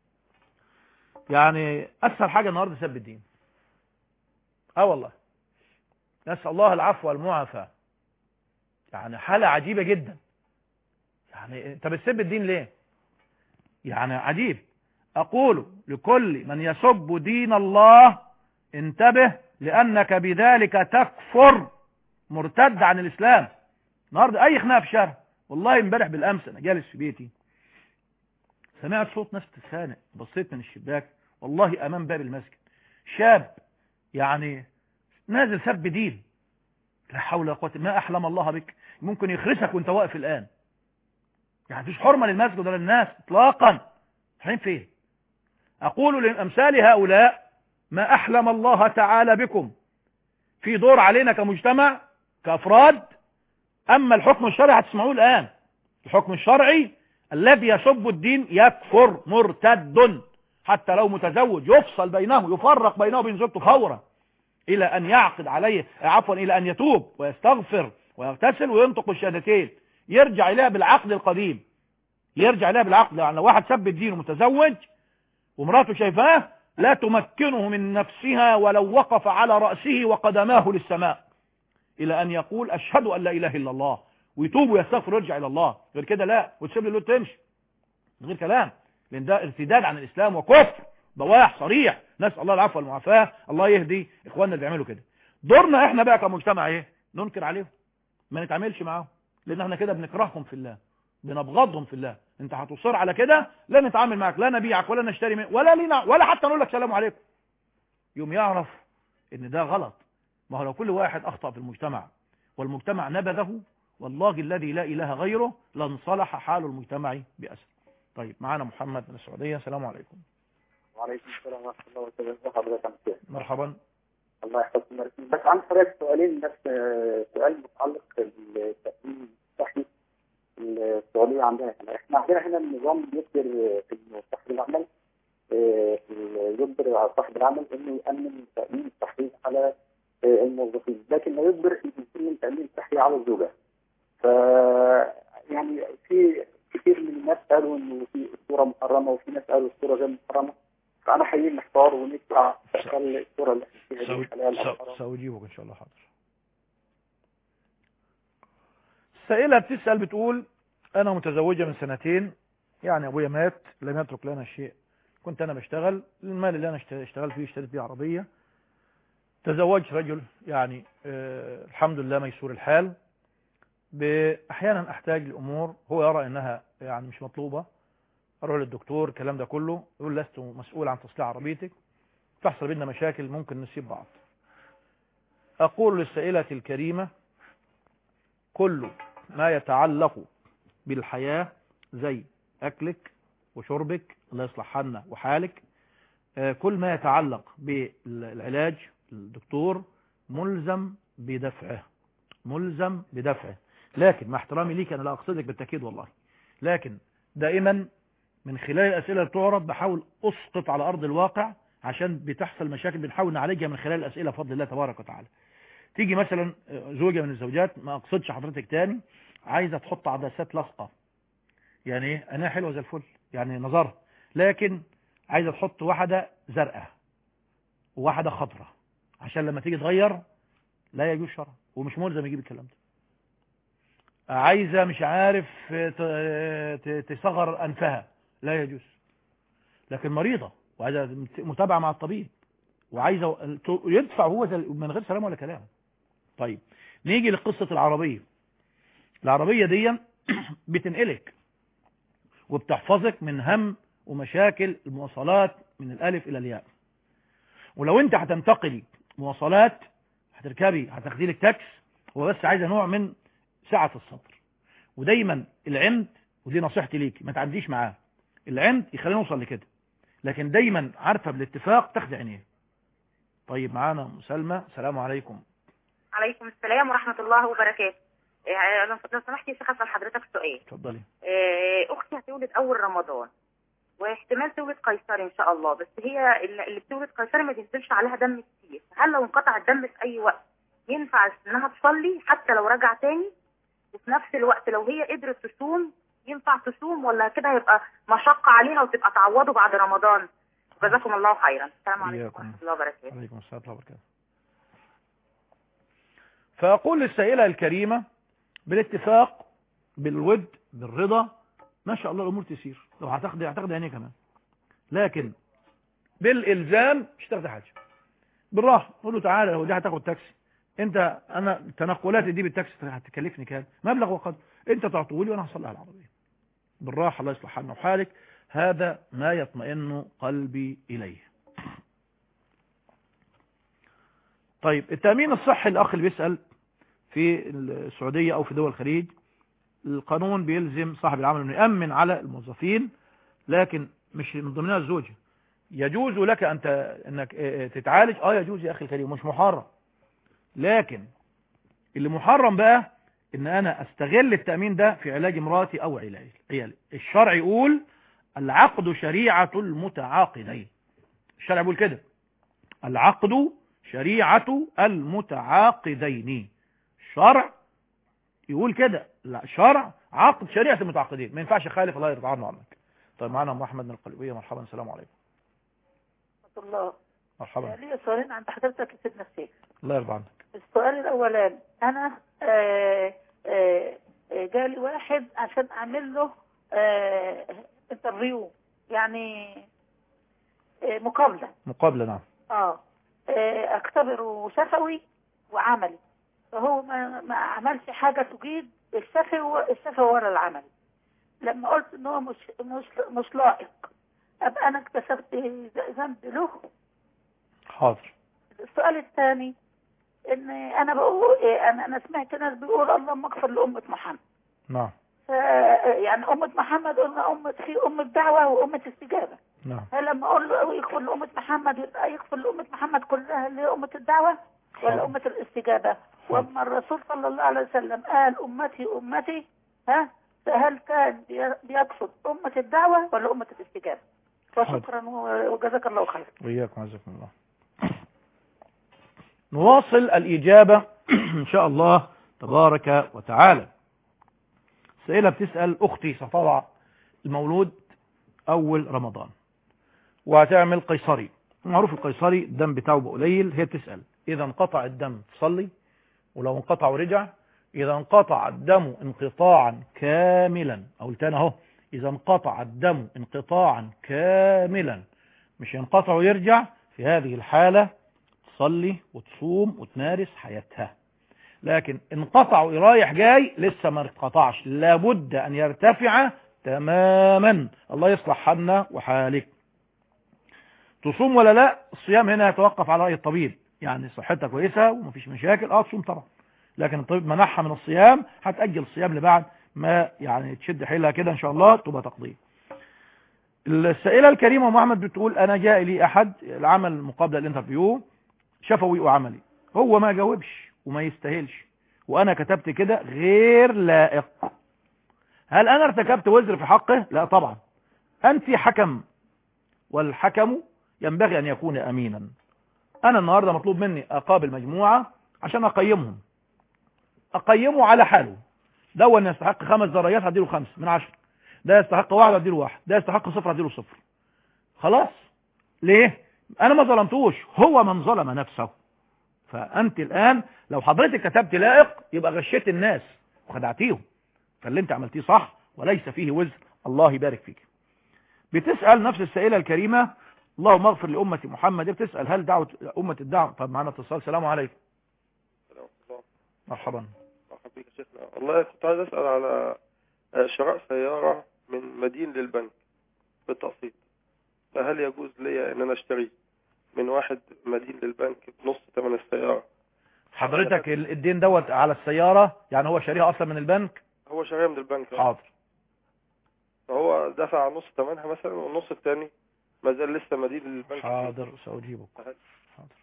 يعني اسهل حاجة النهاردة سب الدين، والله نسأل الله العفو والمعافاة. يعني حالة عجيبة جدا، يعني انت بتسب الدين ليه؟ يعني عجيب. اقول لكل من يسب دين الله انتبه، لانك بذلك تكفر، مرتد عن الاسلام. النهارده اي خناقه في الشارع، والله امبارح بالامس انا جالس في بيتي سمعت صوت ناس بتتخانق، بصيت من الشباك والله امام باب المسجد شاب يعني نازل سب دين، لا حول ولا قوه، ما احلم الله بك، ممكن يخرسك وانت واقف الان. يعني مفيش حرمه للمسجد ولا للناس اطلاقا. فين؟ اقول لامثال هؤلاء ما احلم الله تعالى بكم، في دور علينا كمجتمع كافراد. اما الحكم الشرعي هتسمعوه الان، الحكم الشرعي الذي يسب الدين يكفر، مرتد، حتى لو متزوج يفصل بينه، يفرق بينه وبين زوجته فورا، الى ان يعقد عليه، عفوا الى ان يتوب ويستغفر ويغتسل وينطق الشهادتين، يرجع اليها بالعقد القديم، يرجع اليها بالعقد. يعني لو واحد سب الدين ومتزوج ومراته شايفاه لا تمكنه من نفسها ولو وقف على رأسه وقدماه للسماء، الى ان يقول اشهد ان لا اله الا الله، ويتوب ويستغفر ويرجع الى الله. غير كده لا، وتسيب له تمشي. من غير كلام، لان ده ارتداد عن الاسلام وكفر بواح صريح. نسال الله العفو والمعافاه، الله يهدي اخواننا اللي بيعملوا كده. دورنا احنا بقى كمجتمع ايه؟ ننكر عليهم، ما نتعاملش معاهم، لان احنا كده بنكرههم في الله، بنبغضهم في الله. انت هتصر على كده لا نتعامل معك، لا نبيعك ولا نشتري منك ولا لينا ولا حتى نقول لك سلام عليكم. يوم يعرف ان ده غلط. ما هو لو كل واحد اخطأ في المجتمع والمجتمع نبذه، والله الذي لا اله غيره لانصلح حال المجتمع بأسر. طيب معانا محمد من السعودية. السلام عليكم. وعليكم السلام ورحمة الله وبركاته. حضرتك مرحبا. الله يحفظك. بس عن حضرتك سؤالين بس. سؤال متعلق بالتأمين الصحي السعودية عندنا هنا. احنا عندنا هنا النظام بيقدر في صاحب العمل يجبر على صاحب العمل انه يأمن التأمين الصحي على الموظفين، لكن لا يجبر انه يكون التأمين الصحي على الزوجة. ف يعني في كثير من الناس قالوا انه في الصورة محرمة وفي ناس قالوا الصورة غير محرمة، فانا حقيقي محتار ونطلع الصورة اللي احنا فيها دي حلال. سأجيبك ان شاء الله. حاضر. السائلة بتسأل بتقول انا متزوجة من 2 سنين، يعني ابويا مات لم يترك لنا شيء، كنت انا بشتغل، المال اللي انا اشتغل فيه اشتريت بيه عربية، تزوجت رجل يعني الحمد لله ميسور الحال، احيانا احتاج لامور هو يرى انها يعني مش مطلوبة، اروح للدكتور الكلام ده كله، يقول لست مسؤول عن تصليح عربيتك، تحصل بيننا مشاكل ممكن نسيب بعض. اقول للسائلة الكريمة كل ما يتعلق بالحياة زي اكلك وشربك الله يصلح حالنا وحالك، كل ما يتعلق بالعلاج الدكتور ملزم بدفعه، ملزم بدفعه. لكن مع احترامي ليك انا لا اقصدك بالتاكيد والله، لكن دائما من خلال الاسئله اللي بتعرض بحاول اسقط على ارض الواقع، عشان بتحصل مشاكل بنحاول نعالجها من خلال الاسئله بفضل الله تبارك وتعالى. تيجي مثلا زوجة من الزوجات، ما اقصدش حضرتك تاني، عايزه تحط عدسات لاصقه، يعني ايه انا حلوه زي الفل يعني نظرها، لكن عايزه تحط واحده زرقاء وواحده خضراء عشان لما تيجي تغير لا يجوز شرعا، ومش ملزم يجيب الكلام ده. عايزه مش عارف تصغر انفها لا يجوز، لكن مريضه وعايزه متابعه مع الطبيب وعايزه يدفع هو من غير سلام ولا كلام. طيب نيجي لقصه العربيه. العربيه دي بتنقلك وبتحفظك من هم ومشاكل المواصلات من الالف الى الياء، ولو انت هتنتقلي مواصلات هتركبي هتاخدي لك تاكس، هو بس عايزه نوع من سعه الصدر. ودايما العمد، ودي نصيحتي ليك، ما تعديش معاه العمد يخلينا نوصل لكده، لكن دايما عارفه بالاتفاق تاخدي عينيه. طيب معانا مسلمة. السلام عليكم. عليكم السلام ورحمة الله وبركاته. لو سمحت يا شيخ اسال حضرتك سؤال. اتفضلي. اختي هتولد اول رمضان واحتمال تولد قيصري ان شاء الله، بس هي اللي بتولد قيصري ما بينزلش عليها دم كتير، هل لو انقطع الدم في اي وقت ينفع انها تصلي حتى لو رجع تاني؟ وفي نفس الوقت لو هي قدرت تصوم ينفع تصوم ولا كده هيبقى مشقة عليها وتبقى تعوضه بعد رمضان؟ جزاكم الله خيرا. السلام عليكم ورحمة الله وبركاته. وعليكم السلام ورحمة الله وبركاته. فأقول للسائلة الكريمة بالاتفاق بالود بالرضا ما شاء الله الأمور تسير، لو هتاخدي عينيه كمان، لكن بالإلزام مش تاخدي حاجة، بالراحة قول له تعالى هو دي هتاخد تاكسي، أنا التنقلات دي بالتاكسي هتكلفني كام مبلغ وقدر، أنت تعطيه لي وأنا هصلي على العربية بالراحة الله يصلح حالنا وحالك. هذا ما يطمئن قلبي إليه. طيب التأمين الصحي، الأخ اللي بيسأل في السعودية أو في دول الخليج، القانون بيلزم صاحب العمل أنه يأمن على الموظفين، لكن مش من ضمنها الزوجة. يجوز لك أنك تتعالج، يجوز يا أخي الكريم، مش محرم، لكن اللي محرم بقى ان انا استغل التأمين ده في علاج مراتي او عيالي. الشرع يقول العقد شريعة المتعاقدين، الشرع يقول كده العقد شريعة المتعاقدين، الشرع يقول كده، لا شرع عقد شريعة المتعاقدين، ما ينفعش خالف، الله يرضى عنه عنك. طيب معنا ام احمد من القليوبية. مرحبا. السلام عليكم. ورحمة الله. مرحبا. لي سؤالين عند حضرتك يا سيدنا الشيخ. الله يرضى عنك. السؤال الاولاني، انا جالي واحد عشان اعمل له انترفيو يعني مقابلة نعم. اختبره شفوي وعملي، فهو ما عملش حاجة تجيد الشفوي ولا العملي. لما قلت ان هو مش لائق، ابقى انا اكتسبت ذنب له. حاضر. السؤال الثاني ان انا بقول انا سمعت ناس بيقول اللهم اغفر لأمة محمد. نعم. يعني أمة محمد قلنا في أمة دعوة وأمة استجابة. نعم. فلما أقول له يغفر لأمة محمد يبقى يغفر لأمة محمد كلها اللي هي أمة الدعوة ولا أمة الاستجابة؟ وأما الرسول صلى الله عليه وسلم قال أمتي أمتي، فهل كان بيقصد أمة الدعوة ولا أمة الاستجابة؟ وشكرا وجزاك الله خير. وإياكم جزاكم الله. نواصل الإجابة إن شاء الله تبارك وتعالى. سائلة بتسأل أختي ستضع المولود أول رمضان وهتعمل قيصري. معروف القيصري الدم بتاعه قليل. هي بتسأل إذا انقطع الدم تصلي؟ ولو انقطع ورجع؟ إذا انقطع الدم انقطاعا كاملا، أو تاني اهو، إذا انقطع الدم انقطاعا كاملا مش ينقطع ويرجع، في هذه الحالة تصلي وتصوم وتمارس حياتها. لكن انقطع ورايح جاي لسه ما انقطعش، لابد أن يرتفع تماما. الله يصلح حالنا وحالك. تصوم ولا لا؟ الصيام هنا يتوقف على رأي الطبيب، يعني صحتها كويسة ومفيش مشاكل تصوم طبعا، لكن الطبيب منحها من الصيام هتأجل الصيام لبعد ما يعني تشد حيلها كده إن شاء الله تبقى تقضيه. السائلة الكريمة محمد بتقول أنا جاء لي أحد العمل مقابل الانترفيو شفوي وعملي، هو ما جاوبش وما يستاهلش وأنا كتبت كده غير لائق، هل أنا ارتكبت وزر في حقه؟ لا طبعا، أنت حكم والحكم ينبغي أن يكون أمينا. أنا النهاردة مطلوب مني أقابل مجموعة عشان أقيمه على حاله. ده أن يستحق 5 درجات هديله 5 من 10، ده يستحق 1 هديله 1، ده يستحق 0 هديله 0. خلاص. ليه؟ أنا ما ظلمتوش، هو من ظلم نفسه. فأنت الآن لو حضرتك كتبت لائق يبقى غشيت الناس وخدعتيهم، فاللي انت عملتيه صح وليس فيه وزر. الله يبارك فيك. بتسأل نفس السائلة الكريمة اللهم اغفر لأمة محمد، بتسأل هل دعوة أمة الدعوة؟ طب معنا اتصال. السلام عليكم. مرحبا. مرحبا بك يا شيخنا. والله كنت عايز أسأل على شراء سيارة من مدين للبنك بالتقسيط، فهل يجوز لي ان انا اشتري من واحد مدين للبنك بنص ثمن السيارة؟ حضرتك الدين دوت على السيارة يعني هو شاريها اصلا من البنك؟ هو شاريها من البنك. حاضر. فهو دفع نص ثمنها مثلا والنص الثاني ما زال لسه مدين للبنك. حاضر سأجيبك. حاضر.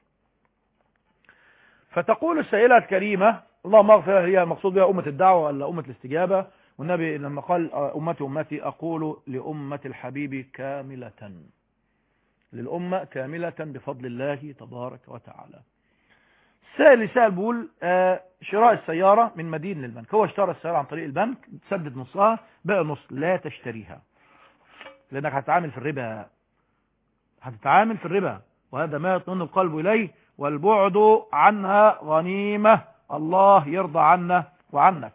فتقول السائلة الكريمة اللهم اغفر، هي المقصود بها أمة الدعوة ولا أمة الاستجابة؟ والنبي لما قال أمتي أمتي أقول لأمة الحبيب كاملة، للأمة كاملة بفضل الله تبارك وتعالى. سائل بيقول شراء السيارة من مدين للبنك، هو اشترى السيارة عن طريق البنك، تسدد نصها باقي نص لا تشتريها لأنك هتتعامل في الربا، وهذا ما يطمئن القلب إليه، والبعد عنها غنيمة. الله يرضى عنا وعنك.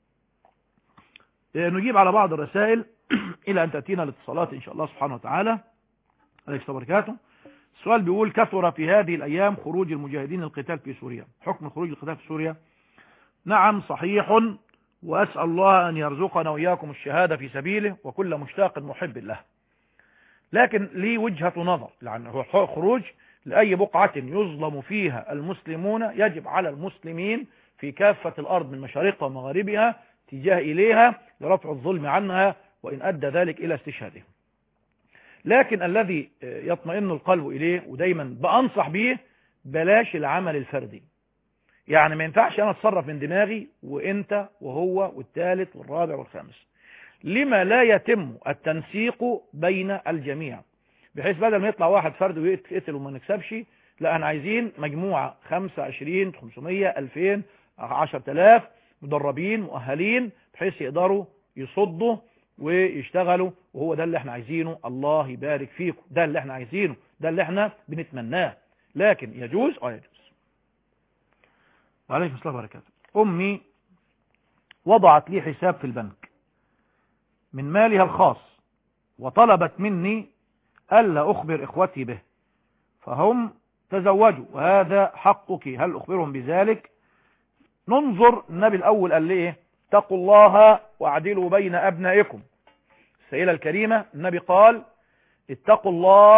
نجيب على بعض الرسائل إلى أن تأتينا الاتصالات إن شاء الله سبحانه وتعالى. عليك وبركاته. السؤال بيقول كثر في هذه الأيام خروج المجاهدين للقتال في سوريا، حكم خروج القتال في سوريا؟ نعم صحيح، وأسأل الله أن يرزقنا وإياكم الشهادة في سبيله وكل مشتاق محب له. لكن لي وجهة نظر، لأن هو خروج لأي بقعة يظلم فيها المسلمون يجب على المسلمين في كافة الأرض من مشارقها ومغاربها اتجاه إليها لرفع الظلم عنها، وإن أدى ذلك إلى استشهادهم. لكن الذي يطمئن القلب إليه ودايما بأنصح به بلاش العمل الفردي. يعني ما ينفعش أنا أتصرف من دماغي وإنت وهو والثالث والرابع والخامس، لما لا يتم التنسيق بين الجميع، بحيث بدل ما يطلع واحد فرد ويقتل وما نكسبش، لا احنا عايزين مجموعة 5 20 500 2000 10,000 مدربين مؤهلين بحيث يقدروا يصدوا ويشتغلوا، وهو ده اللي احنا عايزينه. الله يبارك فيكم، ده اللي احنا عايزينه، ده اللي احنا بنتمناه. لكن يجوز يجوز. وعليكم السلام وبركاته. أمي وضعت لي حساب في البنك من مالها الخاص، وطلبت مني ألا أخبر إخوتي به، فهم تزوجوا وهذا حقك، هل أخبرهم بذلك؟ ننظر. النبي الأول قال ليه؟ اتقوا الله واعدلوا بين أبنائكم. السيدة الكريمة النبي قال اتقوا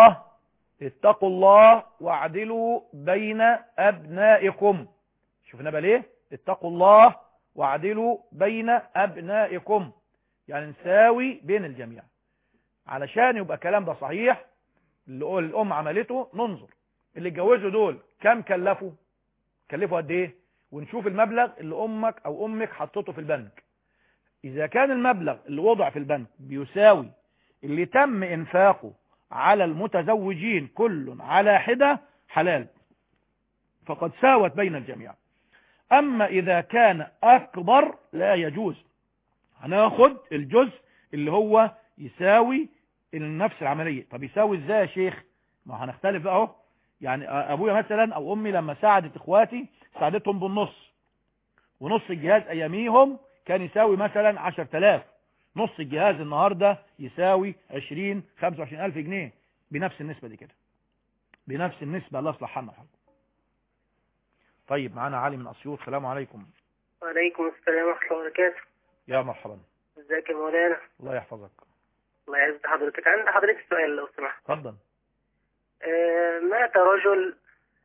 الله واعدلوا بين أبنائكم. شوف النبي ليه؟ اتقوا الله واعدلوا بين أبنائكم، يعني نساوي بين الجميع. علشان يبقى الكلام ده صحيح اللي الأم عملته، ننظر اللي اتجوزوا دول كم كلفوا قد ايه، ونشوف المبلغ اللي أمك أو أمك حطته في البنك. إذا كان المبلغ اللي وضع في البنك بيساوي اللي تم إنفاقه على المتزوجين كل على حدة، حلال، فقد ساوت بين الجميع. أما إذا كان أكبر لا يجوز، هناخد الجزء اللي هو يساوي نفس العملية. طب يساوي ازاي يا شيخ؟ ما هنختلف اهو. يعني ابويا مثلا او امي لما ساعدت اخواتي ساعدتهم بالنص، ونص الجهاز اياميهم كان يساوي مثلا 10,000، نص الجهاز النهاردة يساوي 20-25,000 جنيه، بنفس النسبة دي كده، بنفس النسبة. الله يصلح حالنا وحالكم. طيب معانا علي من اسيوط. السلام عليكم. وعليكم السلام ورحمة الله وبركاته. يا مرحبا. ازيك يا مولانا؟ الله يحفظك. الله يعز حضرتك. عندي حضرتك سؤال لو سمحت. اتفضل. مات رجل،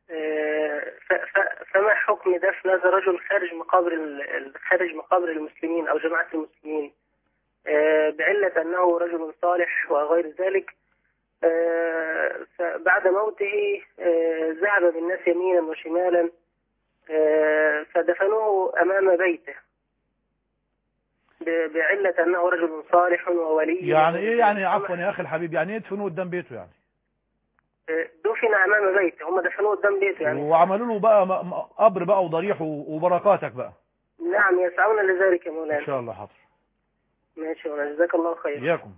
فما حكم دفن هذا الرجل خارج مقابر المسلمين أو جماعة المسلمين بعلة أنه رجل صالح وغير ذلك؟ فبعد موته ذهب بالناس يمينا وشمالا فدفنوه أمام بيته بعلة أنه رجل صالح وولي. يعني إيه يعني؟ عفوا يا أخي الحبيب، يعني إيه دفنوه قدام بيته؟ يعني دفن أمام بيته، هم دفنوه قدام بيته يعني، وعملوا له بقى قبر بقى وضريح وبركاتك بقى. نعم يسعون لذلك يا مولانا. إن شاء الله. حاضر. ماشي يا مولانا، جزاك الله خير. إياكم.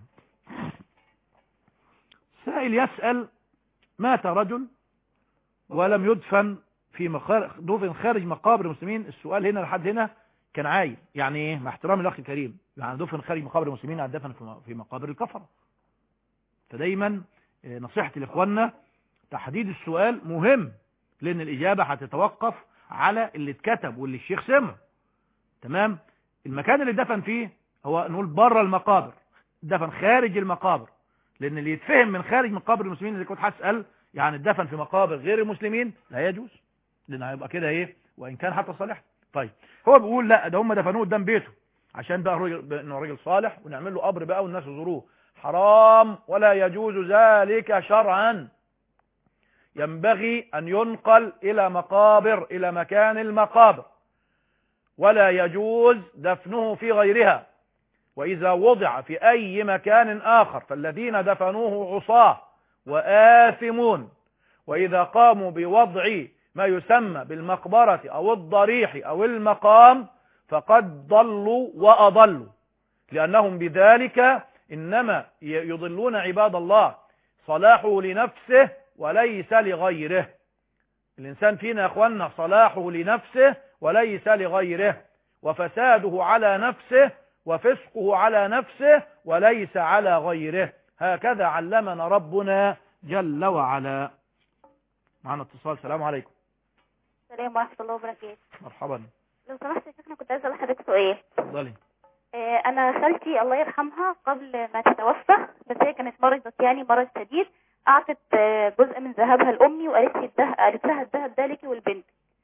سائل يسأل: مات رجل ولم يدفن دفن خارج مقابر المسلمين. السؤال هنا لحد هنا كان عايب، يعني ايه؟ مع احترام الاخ الكريم، يعني دفن خارج مقابر المسلمين عن دفن في مقابر الكفرة. فدايما نصيحتي لاخواننا تحديد السؤال مهم، لان الاجابة هتتوقف على اللي اتكتب واللي الشيخ سمع. تمام؟ المكان اللي دفن فيه هو نقول بره المقابر، دفن خارج المقابر، لان اللي يتفهم من خارج مقابر المسلمين اللي كنت هسأل يعني الدفن في مقابر غير المسلمين لا يجوز، لان هيبقى كده ايه، وان كان حتى صالح. طيب هو بيقول لا ده هم دفنوه قدام بيته عشان بقى انه راجل صالح ونعمل له قبر بقى والناس يزوروه. حرام ولا يجوز ذلك شرعا. ينبغي ان ينقل الى مكان المقابر، ولا يجوز دفنه في غيرها. واذا وضع في اي مكان اخر فالذين دفنوه عصاه وآثمون، واذا قاموا بوضع ما يسمى بالمقبرة او الضريح او المقام فقد ضلوا واضلوا، لانهم بذلك انما يضلون عباد الله. صلاحه لنفسه وليس لغيره. الانسان فينا يا اخوانا صلاحه لنفسه وليس لغيره، وفساده على نفسه وفسقه على نفسه وليس على غيره. هكذا علمنا ربنا جل وعلا. معنا اتصال. السلام عليكم. السلام ورحمة الله وبركاته. مرحبا. لو سمحت يا شيخنا كنت عايزة أسأل حضرتك سؤال. اتفضلي. أنا خالتي الله يرحمها قبل ما تتوفى، بس هي كانت مرضت يعني مرض شديد، أعطت جزء من ذهبها لأمي وقالت لها الذهب ده ليكي والبنت.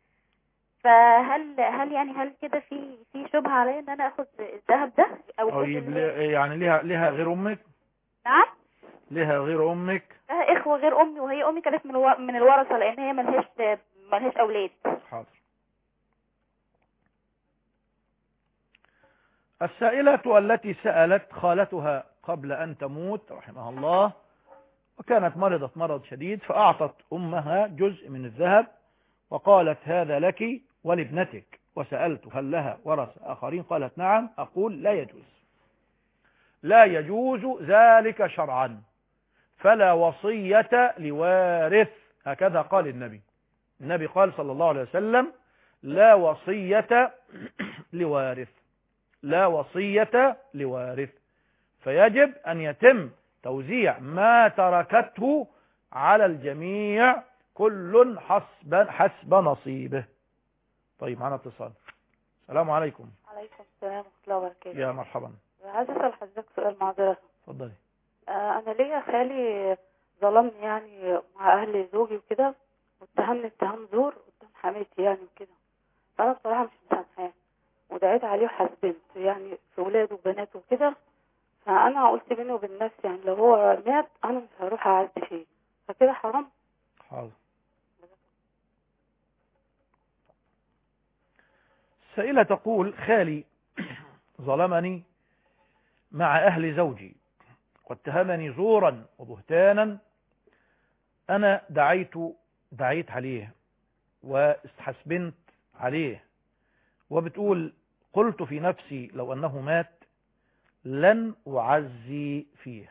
فهل كده في شبهة عليا إن أنا آخد الذهب ده أو يعني ليها غير أمك؟ نعم. ليها غير أمك؟ لها إخوة غير أمي، وهي أمي كانت من الورثة لأن هي ملهاش أولاد. حاضر. السائلة التي سألت خالتها قبل أن تموت رحمها الله، وكانت مرضت مرض شديد، فأعطت أمها جزء من الذهب وقالت هذا لك ولابنتك، وسألت هل لها ورث آخرين؟ قالت نعم. أقول لا يجوز ذلك شرعا، فلا وصية لوارث. هكذا قال النبي قال صلى الله عليه وسلم لا وصية لوارث، لا وصية لوارث. فيجب أن يتم توزيع ما تركته على الجميع، كل حسب نصيبه. طيب معنا اتصال. السلام عليكم. عليكم السلام ورحمة الله وبركاته. يا مرحبا. عايز أسأل حضرتك سؤال معذرة. اتفضلي. أنا ليا خالي ظلمني يعني مع أهل زوجي وكده، واتهمني اتهام زور قدام حماتي يعني وكده. فأنا بصراحة مش مسامحاه، ودعيت عليه وحسبنت يعني في ولاده وبناته وكده. فأنا قلت بيني وبين نفسي يعني لو هو مات أنا مش هروح أعز فيه، فكده حرام؟ حاضر. السائلة تقول: خالي ظلمني مع أهل زوجي واتهمني زورا وبهتانا. أنا دعيت عليه واستحسبنت عليه، وبتقول: قلت في نفسي لو أنه مات لن أعزي فيه.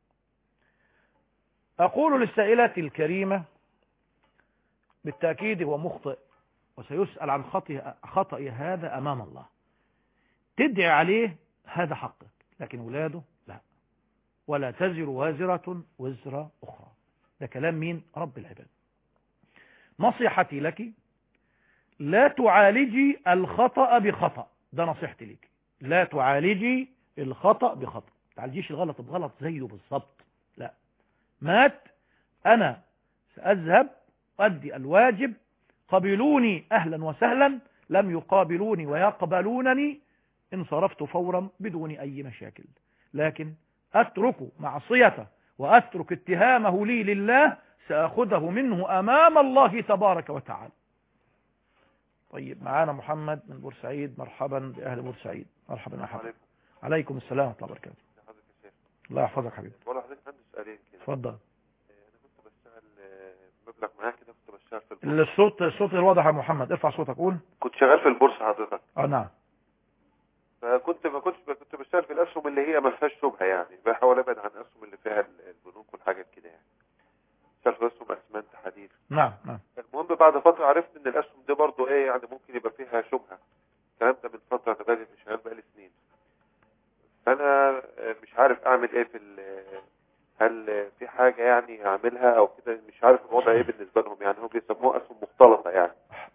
أقول للسائلة الكريمة: بالتأكيد هو مخطئ وسيسأل عن خطأ هذا أمام الله. تدعي عليه هذا حقك، لكن ولاده لا. ولا تزر وازرة وزر أخرى. ده كلام مين؟ رب العباد. نصيحتي لك: لا تعالجي الخطأ بخطأ. ده نصيحتي لك. لا تعالجي الخطأ بخطأ. تعالجيش الغلط بغلط زيه بالضبط. لا، مات، أنا سأذهب أؤدي الواجب. قبلوني أهلا وسهلا، لم يقابلوني ويقبلونني انصرفت فورا بدون أي مشاكل. لكن أترك معصيته وأترك اتهامه لي لله، سأخذه منه أمام الله تبارك وتعالى. طيب معانا محمد من بورسعيد. مرحبا بأهل بورسعيد. مرحبا يا حبيبي. عليكم السلام ورحمة الله وبركاته. الله يحفظك حبيبي. والله حضرتك عندي سؤالين كده. اتفضل. انا كنت بشتغل مبلغ معاك كده، كنت بشتغل في البورصه. الصوت الواضح يا محمد، ارفع صوتك. قول. كنت شغال في البورصه حضرتك. نعم. فكنت كنت بشتغل في الاسهم اللي هي ما فيهاش شبهه، يعني بحاول ابعد عن الاسهم اللي فيها البنوك والحاجات كده يعني. بشتغل في اسهم اسمنت حديد. نعم. المهم بعد فتره عرفت ان الاسهم دي برضه ايه يعني ممكن يبقى فيها شبهه. الكلام ده من فتره، انا بادئ شغال بقالي سنين. فانا مش عارف اعمل ايه هل في حاجه يعني اعملها او كده؟ مش عارف الوضع ايه بالنسبه لهم، يعني هم بيسموها اسهم مختلطه يعني.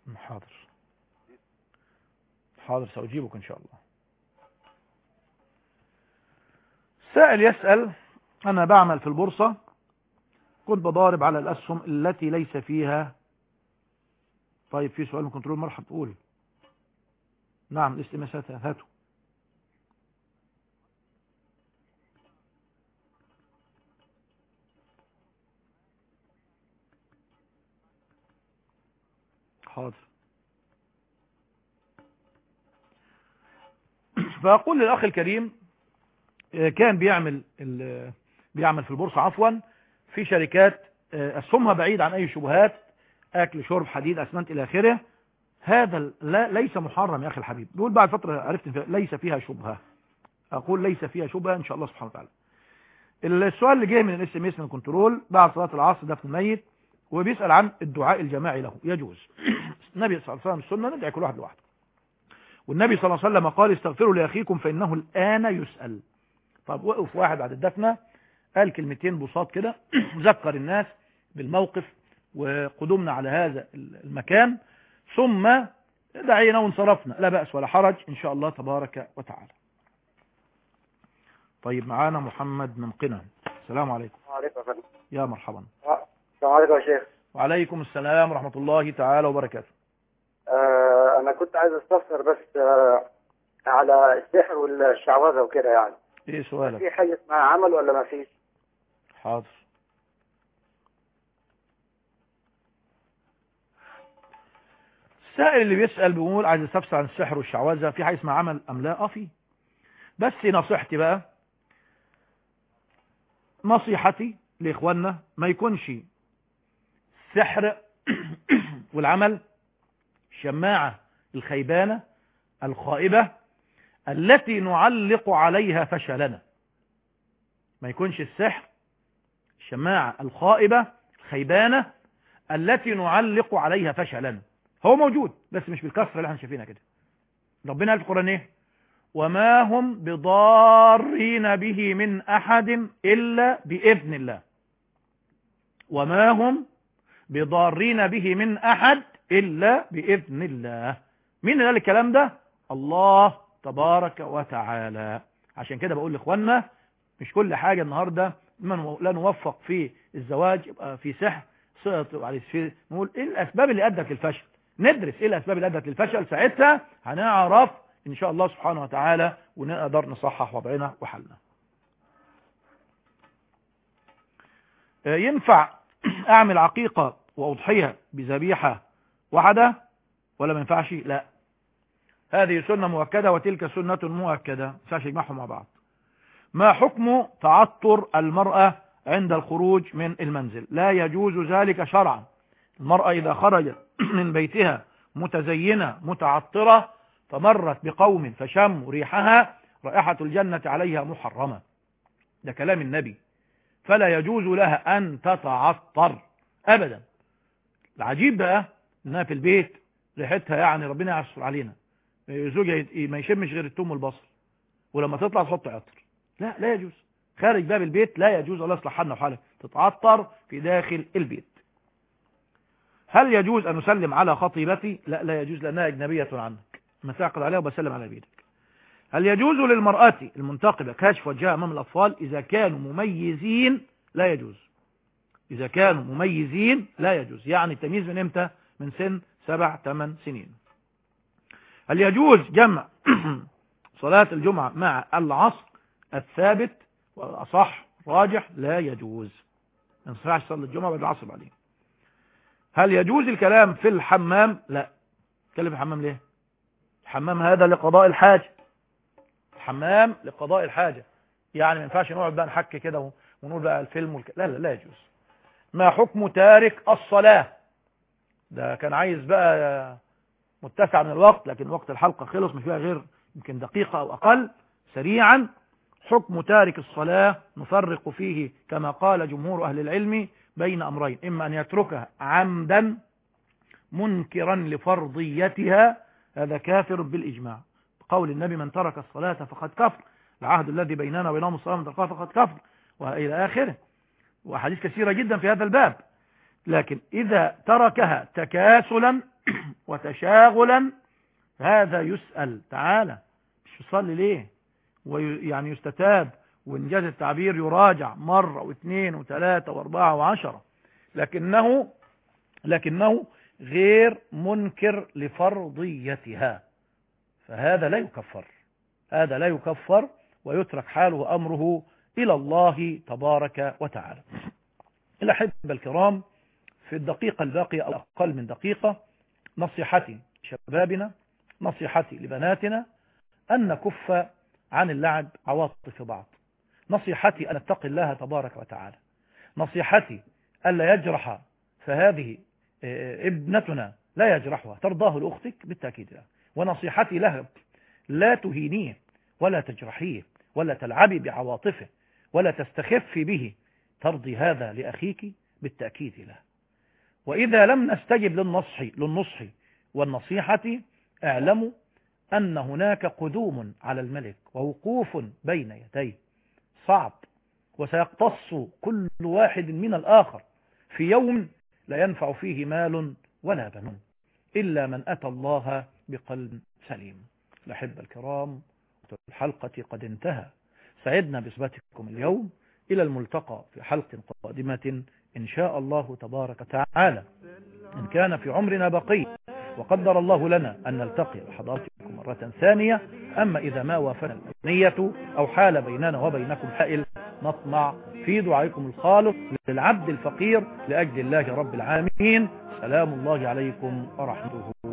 حاضر سأجيبك ان شاء الله. سائل يسأل: انا بعمل في البورصة، كنت بضارب على الاسهم التي ليس فيها. طيب في سؤال من كنترول مرحب، تقول. نعم الاستماسات هاتوا. حاضر. فأقول للأخ الكريم: كان بيعمل في البورصة عفوا في شركات أسهمها بعيد عن أي شبهات، أكل شرب حديد أسمنت إلى آخره. هذا ليس محرم يا أخي الحبيب. بيقول بعد فترة عرفت ليس فيها شبهة. أقول ليس فيها شبهة إن شاء الله سبحانه وتعالى. السؤال اللي جاي من الاس ام اس من كنترول: بعد صلاة العصر دفن الميت، وبيسأل عن الدعاء الجماعي له. يجوز. النبي صلى الله عليه وسلم السنة ندعي كل واحد لوحده، والنبي صلى الله عليه وسلم قال: استغفروا لأخيكم فإنه الآن يسأل. طب وقف واحد بعد الدفنة قال كلمتين بساط كده، ذكر الناس بالموقف وقدومنا على هذا المكان، ثم دعينا وانصرفنا، لا بأس ولا حرج إن شاء الله تبارك وتعالى. طيب معانا محمد من قنا. السلام عليكم. وعليكم السلام. يا مرحبا. السلام عليكم يا شيخ. وعليكم السلام ورحمة الله تعالى وبركاته. أنا كنت عايز استفسر بس على السحر والشعوذة وكده يعني. إيه سؤالك؟ في حاجة اسمها عمل ولا ما فيش؟ حاضر. السائل اللي بيسأل بيقول عايز استفسر عن السحر والشعوذة، في حاجة اسمها عمل أم لا؟ في. بس نصيحتي بقى، نصيحتي لإخواننا ما يكونش السحر والعمل الشماعة الخيبانة الخائبة التي نعلق عليها فشلنا. ما يكونش السحر الشماعة الخائبة الخيبانة التي نعلق عليها فشلنا. هو موجود بس مش بالكثرة اللي احنا شايفينها كده. ربنا قال في القرآن ايه؟ وما هم بضارين به من أحد إلا بإذن الله. وما هم بضارين به من أحد إلا بإذن الله. مين اللي قال الكلام ده؟ الله تبارك وتعالى. عشان كده بقول لإخواننا مش كل حاجة النهاردة لا نوفق في الزواج يبقى في سحر نقول ايه الأسباب اللي أدت للفشل، ندرس ايه الأسباب اللي أدت للفشل، ساعتها هنعرف إن شاء الله سبحانه وتعالى ونقدر نصحح وضعنا وحلنا. ينفع أعمل عقيقة وأضحيها بذبيحة واحدة ولا ما ينفعش؟ لا، هذه سنة مؤكدة وتلك سنة مؤكدة، ما ينفعش يجمعهم مع بعض. ما حكم تعطر المرأة عند الخروج من المنزل؟ لا يجوز ذلك شرعا. المرأة إذا خرجت من بيتها متزينة متعطرة فمرت بقوم فشموا ريحها رائحة الجنة عليها محرمة، ده كلام النبي، فلا يجوز لها أن تتعطر أبدا. العجيب بقى إنها في البيت ريحتها يعني ربنا يعصر علينا، زوجها ما يشمش غير الثوم والبصل، ولما تطلع تحط عطر. لا يجوز، خارج باب البيت لا يجوز. الله يصلح حالنا وحالك، تتعطر في داخل البيت. هل يجوز أن نسلم على خطيبتي؟ لا يجوز لأنها أجنبية عنك، ما تعقد عليها وبسلم على بيتك. هل يجوز للمرأة المنتقبة كشف وجهها أمام الأطفال إذا كانوا مميزين؟ لا يجوز. إذا كانوا مميزين لا يجوز، يعني التمييز من إمتى؟ من سن 7-8 سنين. هل يجوز جمع صلاة الجمعة مع العصر؟ الثابت والأصح راجح لا يجوز، ما ينفعش صلاة الجمعة بعد العصر بعدين. هل يجوز الكلام في الحمام؟ لا. تكلم في الحمام ليه؟ الحمام هذا لقضاء الحاجة، الحمام لقضاء الحاجة، يعني ما ينفعش نقعد بقى نحكي كده ونقول بقى الفيلم لا يجوز. ما حكم تارك الصلاة؟ ده كان عايز بقى متسع من الوقت، لكن وقت الحلقة خلص، مش فيها غير يمكن دقيقة أو أقل. سريعا، حكم تارك الصلاة نفرق فيه كما قال جمهور أهل العلم بين أمرين: إما أن يتركها عمدا منكرا لفرضيتها، هذا كافر بالإجماع، قول النبي: من ترك الصلاة فقد كفر، العهد الذي بيننا وبينهم الصلاة من تركها فقد كفر، وإلى آخره، وحديث كثيرة جدا في هذا الباب. لكن إذا تركها تكاسلا وتشاغلا هذا يسأل تعالى، مش يصلي ليه؟ ويعني يستتاب، وإنجاز التعبير يراجع مرة واثنين وثلاثة واربعة وعشرة، لكنه غير منكر لفرضيتها، فهذا لا يكفر، هذا لا يكفر، ويترك حاله أمره إلى الله تبارك وتعالى. الأحبة الكرام، في الدقيقة الباقية أو أقل من دقيقة، نصيحتي شبابنا، نصيحتي لبناتنا، أن نكف عن اللعب عواطف بعض، نصيحتي أن نتقي الله تبارك وتعالى، نصيحتي ألا يجرح، فهذه ابنتنا لا يجرحها، ترضاه لأختك بالتأكيد لا. ونصيحتي لها: لا تهينيه ولا تجرحيه ولا تلعبي بعواطفه ولا تستخفي به، ترضي هذا لأخيك بالتأكيد له. وإذا لم نستجب للنصح والنصيحة، اعلموا أن هناك قدوم على الملك ووقوف بين يديه صعب، وسيقتص كل واحد من الآخر في يوم لا ينفع فيه مال ولا بنون إلا من أتى الله بقلب سليم. الأحبة الكرام، الحلقة قد انتهى، سعدنا بصحبتكم اليوم، إلى الملتقى في حلقة قادمة إن شاء الله تبارك وتعالى، إن كان في عمرنا بقي وقدر الله لنا أن نلتقي بحضراتكم مرة ثانية. أما إذا ما وافنا النية أو حال بيننا وبينكم حائل، نطمع في دعائكم الخالص للعبد الفقير لأجل الله رب العالمين. سلام الله عليكم ورحمته